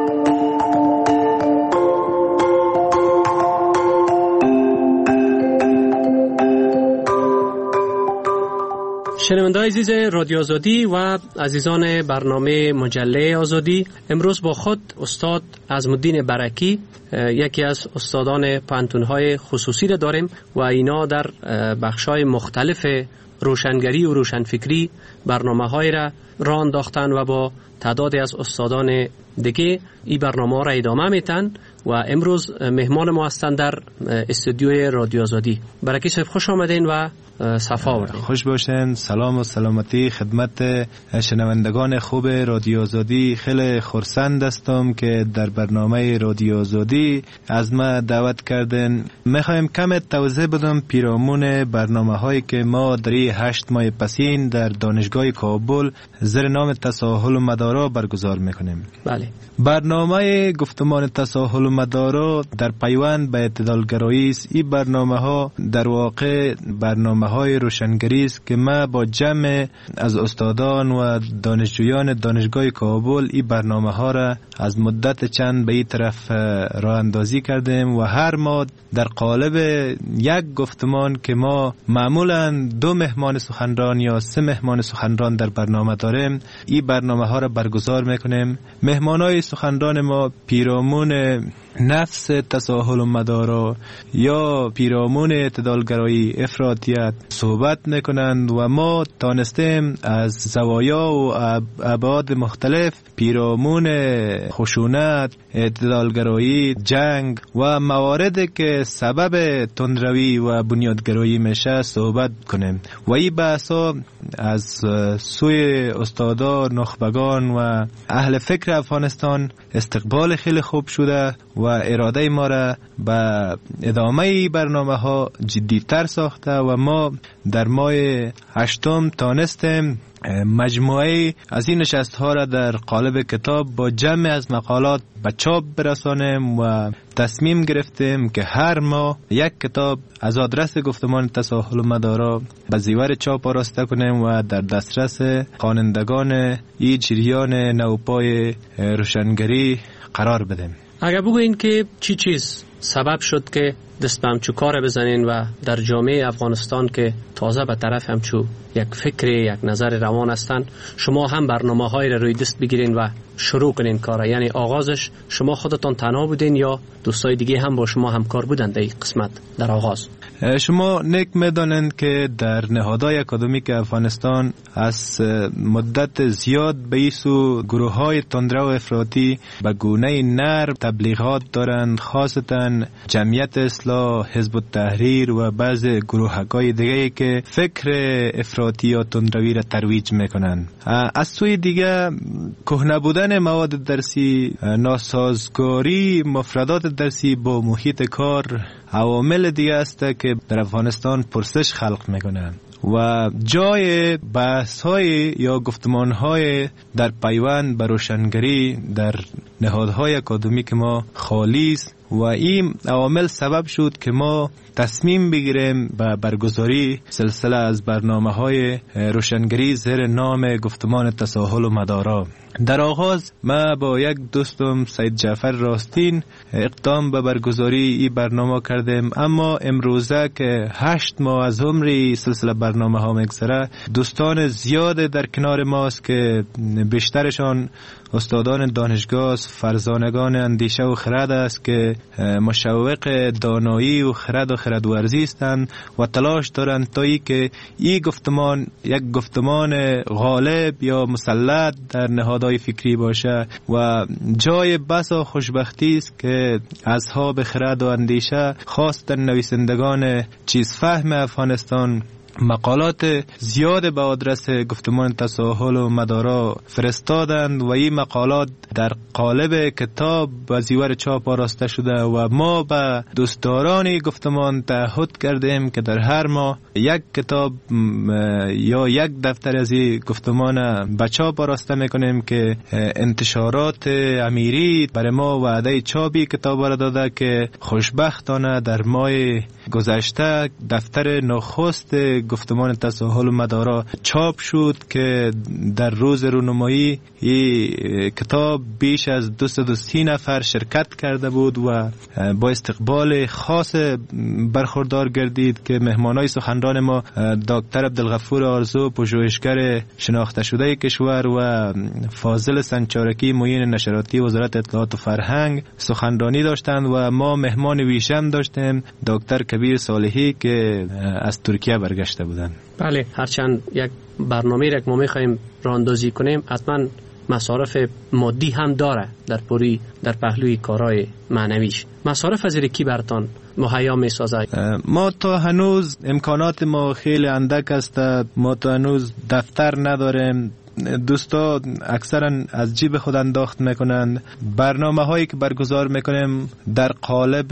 شنونده‌های عزیز رادیو آزادی و عزیزان برنامه مجله آزادی، امروز با خود استاد عظم‌الدین برکی، یکی از استادان پانتون‌های خصوصی را داریم و اینا در بخش‌های مختلف روشنگری و روشنفکری برنامه‌های را راه انداختن و با تعدادی از استادان دیگه این برنامه را ادامه میتن و امروز مهمان ما هستند در استودیوی رادیو آزادی. برکی صاحب خوش آمدین و صفا آوردین. خوش باشین. سلام و سلامتی خدمت شنوندگان خوب رادیو آزادی. خیلی خرسند هستم که در برنامه رادیو آزادی از ما دعوت کردین. میخوایم کم توضیح بدم پیرامون برنامه هایی که ما در هشت ماه پسین در دانشگاه کابل زیر نام تساهل و مدارا برگزار میکنیم. بله. برنامه گفتمان تساهل و مدارا در پیوند به اعتدالگرایی است. این برنامه ها در واقع برنامه های روشنگری است که ما با جمع از استادان و دانشجویان دانشگاه کابل این برنامه ها را از مدت چند به این طرف راه اندازی کردیم و هر ماه در قالب یک گفتمان که ما معمولا دو مهمان سخنران یا سه مهمان سخنران در برنامه داریم، این برنامه ها را برگزار میکنیم. مهمانای سخنران ما پیرامون نفس تساهل و مدارا یا پیرامون اعتدالگرایی افراطیت صحبت میکنند و ما تانستیم از زوایا و ابعاد مختلف پیرامون خشونت، اعتدالگرایی، جنگ و مواردی که سبب تندروی و بنیادگرایی میشه صحبت کنیم و این بحثا از سوی استادان، نخبگان و اهل فکر افغانستان استقبال خیلی خوب شده و اراده ما را به ادامه برنامه ها جدیتر ساخته و ما در ماه هشتم تانستیم مجموعه از این نشست ها را در قالب کتاب با جمع از مقالات به چاپ برسانیم و تصمیم گرفتیم که هر ماه یک کتاب از آدرس گفتمان تساهل و مدارا به زیور چاپ آراسته کنیم و در دسترس خوانندگان این جریان نوپای روشنگری قرار بدیم. اگر بگوین که چی چیز سبب شد که دست به همچو کار بزنین و در جامعه افغانستان که تازه به طرف همچو یک فکر، یک نظر روان هستن، شما هم برنامه های را روی دست بگیرین و شروع کنین کار؟ یعنی آغازش شما خودتان تنها بودین یا دوستای دیگه هم با شما همکار بودند در این قسمت در آغاز؟ شما نیک میدانند که در نهادهای اکادمیک افغانستان از مدت زیاد به ایسو گروه های تندرو افراطی به گونه نرم تبلیغات دارند، خاصتا جمعیت اصلاح، حزب التحریر و بعض گروه‌های دیگه که فکر افراطی یا تندروی را ترویج میکنند. از سوی دیگه کهنه بودن مواد درسی، ناسازگاری مفردات درسی با محیط کار عوامل دیگه است که در افغانستان پرسش خلق میکنند و جای بحث های یا گفتمان های در پیوند به روشنگری در نهادهای اکادمیک ما خالی است و این عوامل سبب شد که ما تصمیم بگیریم به برگزاری سلسله از برنامه های روشنگری زیر نام گفتمان تساهل و مدارا. در آغاز ما با یک دوستم سید جعفر راستین اقدام به برگزاری این برنامه کردیم، اما امروزه که هشت ماه از عمری سلسله برنامه ها میگذره، دوستان زیاد در کنار ماست که بیشترشان استادان دانشگاه، فرزانگان اندیشه و خرد است که مشوق دانایی و خرد و خردورزی هستند و تلاش دارند تا ای که این گفتمان یک گفتمان غالب یا مسلط در نهادهای فکری باشه و جای بسا خوشبختی است که اصحاب خرد و اندیشه خاص نویسندگان چیز فهم افغانستان مقالات زیاد به آدرس گفتمان تساهل و مدارا فرستادند و این مقالات در قالب کتاب و زیور چاپ آراسته شده و ما به دوستداران گفتمان تعهد کردیم که در هر ماه یک کتاب یا یک دفتر از این گفتمان به چاپ آراسته میکنیم که انتشارات امیری برای ما وعده چاپی کتاب را داده که خوشبختانه در ماه گذشته دفتر نخست گفتمان تساهل و مدارا چاپ شد که در روز رونمایی این کتاب بیش از دویست و سی نفر شرکت کرده بود و با استقبال خاص برخوردار گردید که مهمانای سخنران ما دکتر عبدالغفور آرزو، پژوهشگر شناخته شده کشور، و فاضل سنچارکی، معین نشراتی وزارت اطلاعات و فرهنگ سخنرانی داشتند و ما مهمان ویژم داشتیم دکتر کبیر صالحی که از ترکیه برگشته بودند. بله، هرچند یک برنامه را که ما می‌خوایم راه‌اندازی کنیم حتما مصارف مادی هم داره در پوری در پهلوی کارهای معنویش. مصارف از کی برتان مهیا می‌سازه؟ ما تا هنوز امکانات ما خیلی اندک است. ما تا هنوز دفتر نداریم. دوستا اکثرا از جیب خود انداخت میکنند. برنامه هایی که برگزار میکنیم در قالب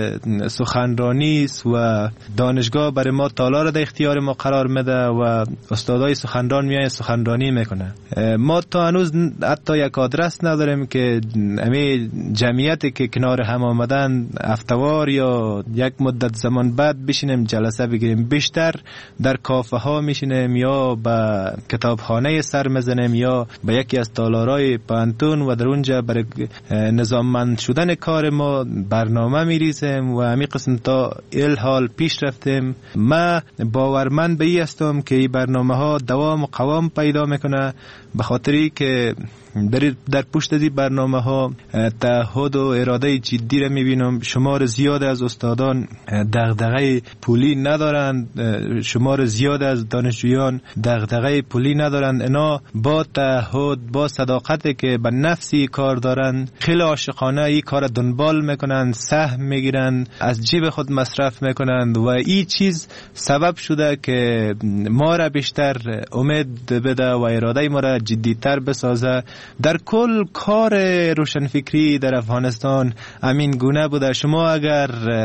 سخنرانی است و دانشگاه برای ما تالار در اختیار ما قرار میده و استادای سخنران میان سخنرانی میکنه. ما تا هنوز حتی یک آدرس نداریم که امی جمعیتی که کنار هم آمدن افتوار یا یک مدت زمان بعد بشینیم جلسه بگیریم. بیشتر در کافه ها میشینیم یا به کتابخانه سر میزنیم یا به یکی از تالارهای پانتون و در اونجا برای نظاممند شدن کار ما برنامه میریزیم و همین قسم تا ال حال پیش رفتیم. ما باورمند به این هستم که این برنامه ها دوام و قوام پیدا میکنه به خاطری که در در پشت از این برنامه ها تعهد و اراده جدی را میبینم. شمار زیاد از استادان دغدغه پولی ندارند، شمار زیاد از دانشجویان دغدغه پولی ندارند. اینا با تعهد، با صداقتی که به نفسی کار دارند، خیلی عاشقانه این کار دنبال میکنند، سهم میگیرند، از جیب خود مصرف میکنند و این چیز سبب شده که ما را بیشتر امید بده و اراده ما را جدیتر بسازه. در کل کار روشنفکری در افغانستان امین گونه بوده. شما اگر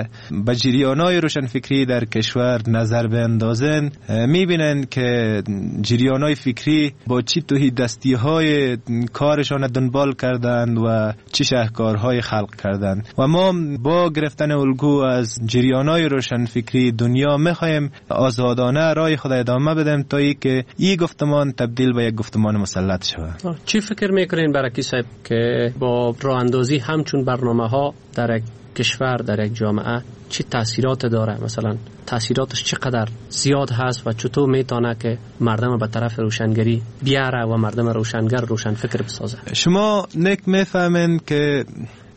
به جریانای روشنفکری در کشور نظر بیندازن میبینن که جریانای فکری با چی توهی دستی های کارشان دنبال کردند و چی شاهکارهای خلق کردند و ما با گرفتن الگو از جریانای روشنفکری دنیا میخوایم آزادانه راه خود ادامه بدیم تا ای که این گفتمان تبدیل به یک گفتمان مسلط شود. چی فکر میکنین برکی صاحب که با راه اندازی همچون برنامه ها در یک کشور، در یک جامعه چی تاثیرات داره؟ مثلا تاثیراتش چقدر زیاد هست و چطور میتونه که مردم به طرف روشنگری بیاره و مردم روشنگر روشن فکر بسازه؟ شما نک میفهمین که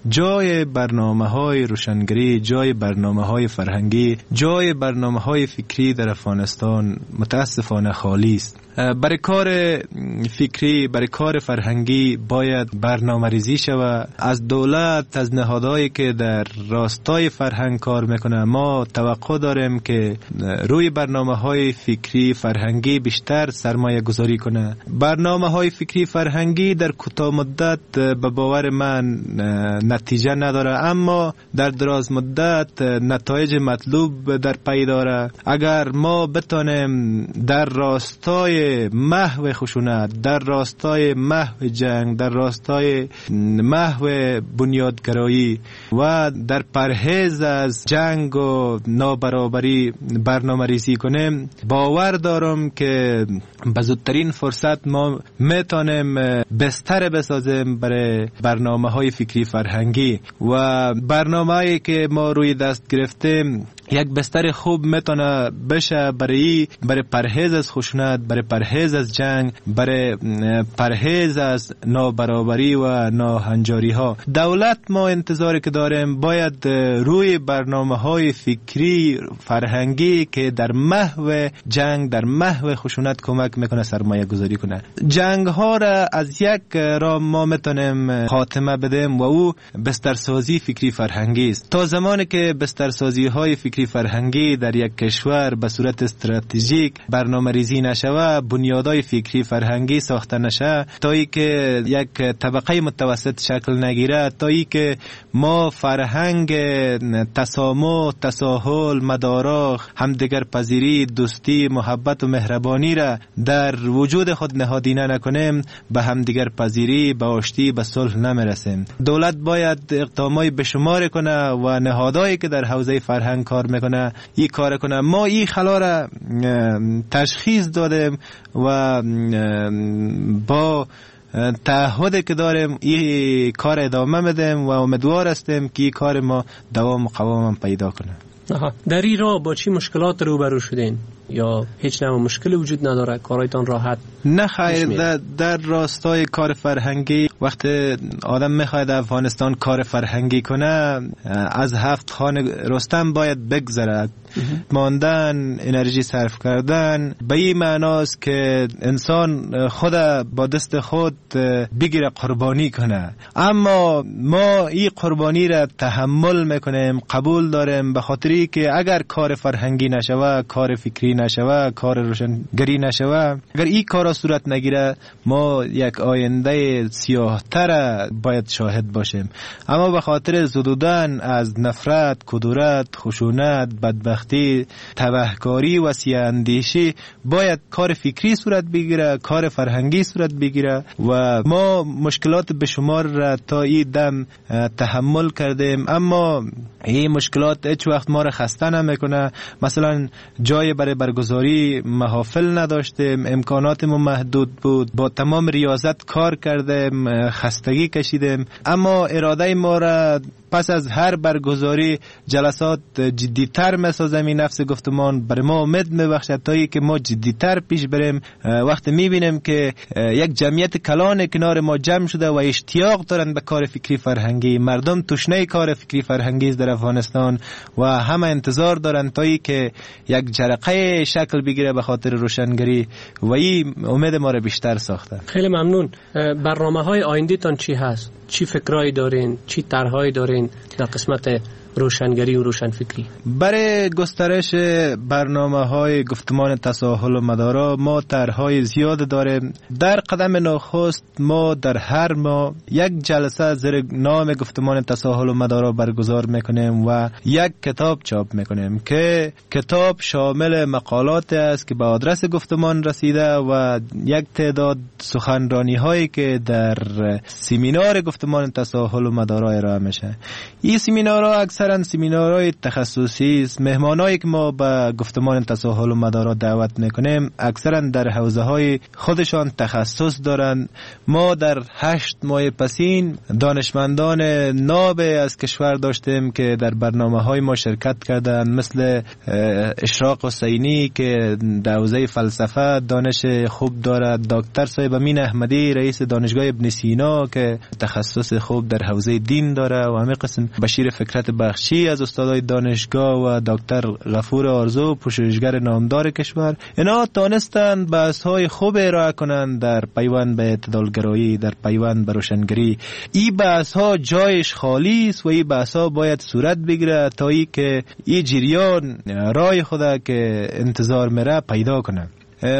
جای برنامه های روشنگری، جای برنامه های فرهنگی، جای برنامه های فکری در افغانستان متاسفانه خالی است. برای کار فکری، برای کار فرهنگی باید برنامه ریزی شود. از دولت، از نهادهایی که در راستای فرهنگ کار میکنه ما توقع داریم که روی برنامه های فکری فرهنگی بیشتر سرمایه گذاری کنه. برنامه های فکری فرهنگی در کوتاه مدت به باور من نتیجه نداره، اما در دراز مدت نتایج مطلوب در پی داره. اگر ما بتانیم در راستای محو خشونت، در راستای محو جنگ، در راستای محو بنیادگرایی و در پرهیز از جنگ و نابرابری برنامه ریزی کنیم، باور دارم که به زودترین فرصت ما میتونیم بستر بسازیم برای برنامه های فکری فرهنگی و برنامه هایی که ما روی دست گرفتیم یک بستر خوب میتونه بشه برای برای پرهیز از خشونت، برای پرهیز از جنگ، برای پرهیز از نابرابری و ناهنجاری ها. دولت ما انتظاری که داریم باید روی برنامه‌های فکری فرهنگی که در محو جنگ، در محو خشونت کمک میکنه سرمایه گذاری کنه. جنگ ها را از یک راه ما میتونیم خاتمه بدیم و او بسترسازی فکری فرهنگی است. تا زمانی که بسترسازی های فکری فرهنگی در یک کشور به صورت استراتژیک برنامه ریزی نشوه، بنیادهای فکری فرهنگی ساخته نشه، تا ای که یک طبقه متوسط شکل نگیره، تا ای که ما فرهنگ تسامح، تساهل، مدارا، همدیگر پذیری، دوستی، محبت و مهربانی را در وجود خود نهادینه نکنیم، به همدیگر پذیری، به آشتی، به صلح نمیرسیم. دولت باید اقدامای بشمار کنه و نهادهایی که در حوزه فرهنگ کار میکنه این کار کنه. ما این خلا را تشخیص دادیم و با تعهد که داریم این کار ادامه میدیم و امیدوار هستیم که این کار ما دوام و قوام پیدا کنه. آها. در این راه با چی مشکلات روبرو شدین؟ یا هیچ نوع مشکلی وجود نداره؟ کارایتان راحت؟ نه خیر، در, در راستای کار فرهنگی وقتی آدم میخواید افغانستان کار فرهنگی کنه از هفت خانه رستم باید بگذره. ماندن، انرژی صرف کردن به این معناست که انسان خود با دست خود بگیره قربانی کنه. اما ما این قربانی را تحمل میکنیم، قبول داریم، به خاطری که اگر کار فرهنگی نشوه، کار فکری نشوه، کار روشنگری نشوه، اگر این کارا صورت نگیره، ما یک آینده سیاه تر باید شاهد باشیم. اما به خاطر زدودن از نفرت، کدورت، خشونت، بدبختی، تبهکاری و سیاه‌اندیشی باید کار فکری صورت بگیره، کار فرهنگی صورت بگیره و ما مشکلات به شمار را تا این دم تحمل کردیم. اما این مشکلات هیچ وقت ما را خسته نمیکنه. مثلا جای برای برگزاری محافل نداشتیم، امکانات ما محدود بود، با تمام ریاضت کار کردیم، خستگی کشیدیم، اما اراده ما را پس از هر برگزاری جلسات جدیتر میسازم. این نفس گفتمان برای ما امید میبخشد تا ای که ما جدیتر پیش بریم. وقتی میبینیم که یک جمعیت کلان کنار ما جمع شده و اشتیاق دارند به کار فکری فرهنگی، مردم تشنه کار فکری فرهنگی در افغانستان و همه انتظار دارند تا ای که یک جرقه شکل بگیره به خاطر روشنگری و این امید ما را بیشتر ساخته. خیلی ممنون. برنامه های آینده تان چی هست؟ چی فکرایی دارین؟ چی طرحهایی دارین در قسمت روشنگری و روشنفکری؟ برای گسترش برنامه‌های گفتمان تساهل و مدارا ما طرح‌های زیاد داریم. در قدم نخست ما در هر ماه یک جلسه زیر نام گفتمان تساهل و مدارا برگزار میکنیم و یک کتاب چاپ میکنیم که کتاب شامل مقالات است که به آدرس گفتمان رسیده و یک تعداد سخنرانی هایی که در سمینار گفتمان تساهل و مدارا ارائه میشه. این سمینارها اکثر سمینارهای تخصصی است. مهمانایی که ما به گفتمان تساهل و مدارا دعوت میکنیم اکثرا در حوزه های خودشان تخصص دارند. ما در هشت ماه پسین دانشمندان ناب از کشور داشتیم که در برنامه های ما شرکت کردند، مثل اشراق حسینی که در حوزه فلسفه دانش خوب دارد، دکتر صاحب امین احمدی رئیس دانشگاه ابن سینا که تخصص خوب در حوزه دین داره و همین قسم بشیر فکرت بخشی از استادای دانشگاه و دکتر غفور آرزو پژوهشگر نامدار کشور. اینا تانستن بحث‌های خوب ارائه کنند در پیوند به اعتدالگرایی، در پیوند به روشنگری. این بحث‌ها جایش خالی است و این بحث‌ها باید صورت بگیره تا ای که این جریان راه خدا که انتظار میره پیدا کنه.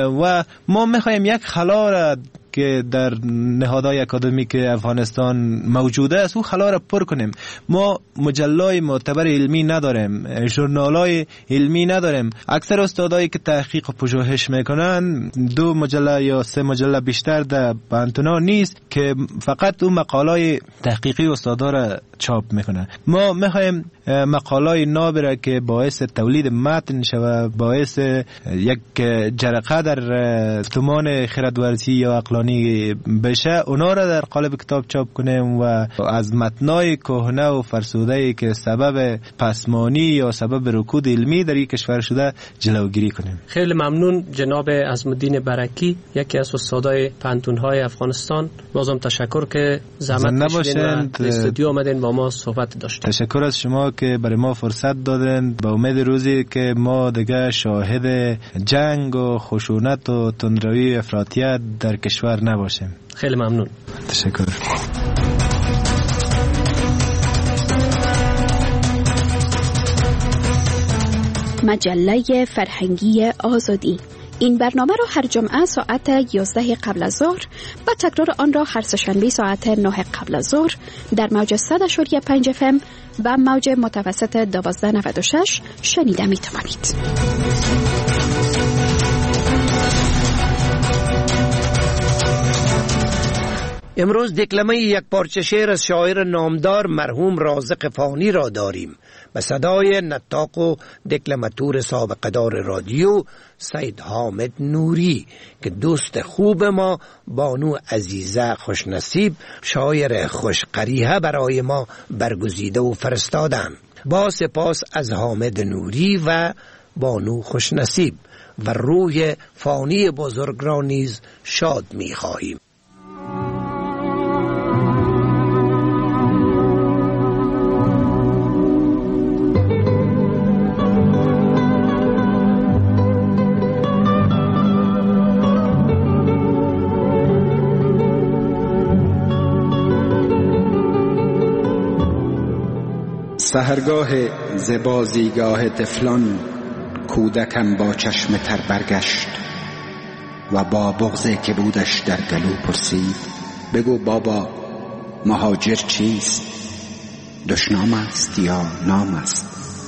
و ما میخوایم یک خلا را که در نهادهای اکادمیک افغانستان موجوده است او خلا را پر کنیم. ما مجلای معتبر علمی نداریم، ژورنالای علمی نداریم. اکثر استادایی که تحقیق و پژوهش میکنن دو مجله یا سه مجله بیشتر در پانتونا نیست که فقط اون مقالای تحقیقی استادا را چاپ میکنه. ما میخوایم مقالای نابره که باعث تولید متن شود، باعث یک جرقه در تومان خردورزی یا عقلانی افغانی بشه اونا را در قالب کتاب چاپ کنیم و از متنای کهنه و فرسوده‌ای که سبب پسمانی یا سبب رکود علمی در این کشور شده جلوگیری کنیم. خیلی ممنون جناب عظم‌الدین برکی، یکی از استادای پانتون‌های افغانستان. بازم تشکر که زحمت کشیدین و استودیو آمدین با ما صحبت داشتین. تشکر از شما که برای ما فرصت دادن. با امید روزی که ما دیگه شاهد جنگ و خشونت و تندروی افراطیت در کشور نباشیم. خیلی ممنون. تشکر. مجله فرهنگی آزادی. این برنامه را هر جمعه ساعت یازده قبل از ظهر و تکرار آن را هر سه‌شنبه ساعت نه قبل از ظهر در موج صد و پنج اف ام و موج متوسط دوازده نود و شش شنیده می توانید. امروز دکلمه یک پارچه شعر از شاعر نامدار مرحوم رازق فانی را داریم به صدای نطاق و دکلماتور سابقه‌دار رادیو سید حامد نوری که دوست خوب ما بانو عزیزه خوشنصیب شاعر خوشقریحه برای ما برگزیده و فرستادن. با سپاس از حامد نوری و بانو خوشنصیب و روح فانی بزرگ را نیز شاد می خواهیم. سحرگاه زبازیگاه طفلان کودکم با چشم تر برگشت و با بغضی که بودش در گلو پرسید بگو بابا مهاجر چیست؟ دشنام است یا نام است؟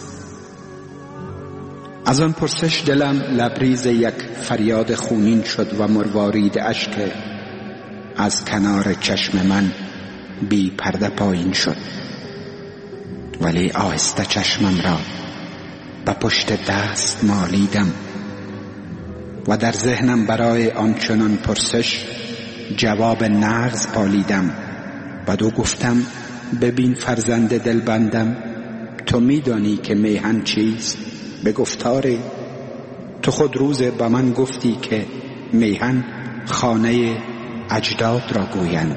از آن پرسش دلم لبریز یک فریاد خونین شد و مروارید اشک از کنار چشم من بی پرده پایین شد، ولی آهسته چشمم را به پشت دست مالیدم و در ذهنم برای آنچنان پرسش جواب نغز پالیدم و دو گفتم ببین فرزند دلبندم، تو میدانی که میهن چیست؟ به گفتاری تو خود روز به من گفتی که میهن خانه اجداد را گویند.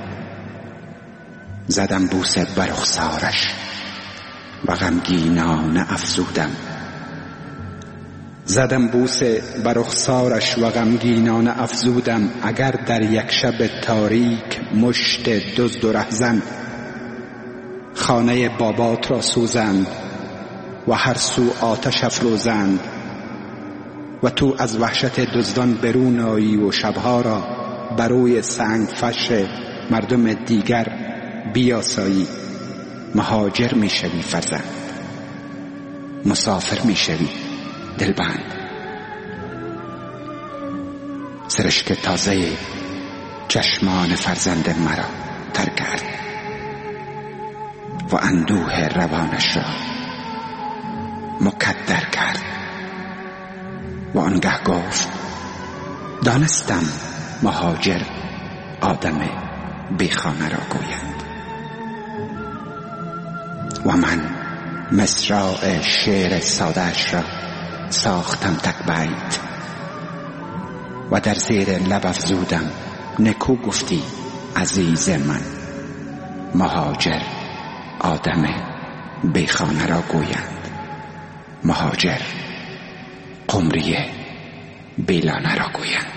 زدم بوسه بر رخسارش و غمگینانه افزودم زدم بوسه بر رخسارش و غمگینانه افزودم اگر در یک شب تاریک مشت دزد و رهزن خانه بابات را سوزند و هر سو آتش افروزند و تو از وحشت دزدان برون آیی و شبها را بروی سنگ فش مردم دیگر بیاسایی، مهاجر می شوی فرزند، مسافر می شوی دلبند. سرشک تازه چشمان فرزند مرا تر کرد و اندوه روانش را مکدر کرد و آنگه گفت دانستم مهاجر آدم بیخانه را گویند. و من مصرع شعر ساده‌اش را ساختم تک بیت و در زیر لب افزودم نکو گفتی عزیز من، مهاجر آدم بیخانه را گویند، مهاجر قمری بیلانه را گویند.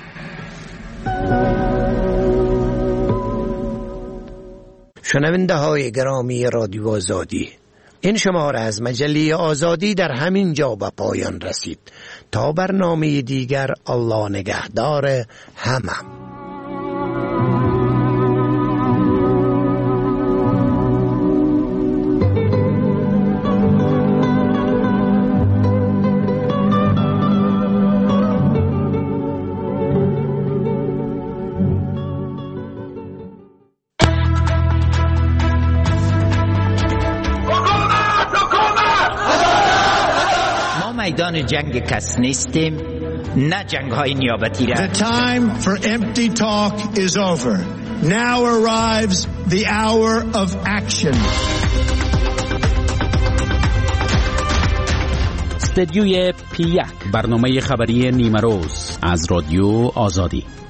شنونده های گرامی رادیو آزادی، این شماره از مجله آزادی در همین جا به پایان رسید. تا برنامه دیگر، الله نگهدار همه. میدان جنگ کس نیستیم، نه جنگ های نیابتی را. The time for empty talk is over. Now arrives the hour of action. استدیوی پی یک، برنامه خبری نیمه روز از رادیو آزادی.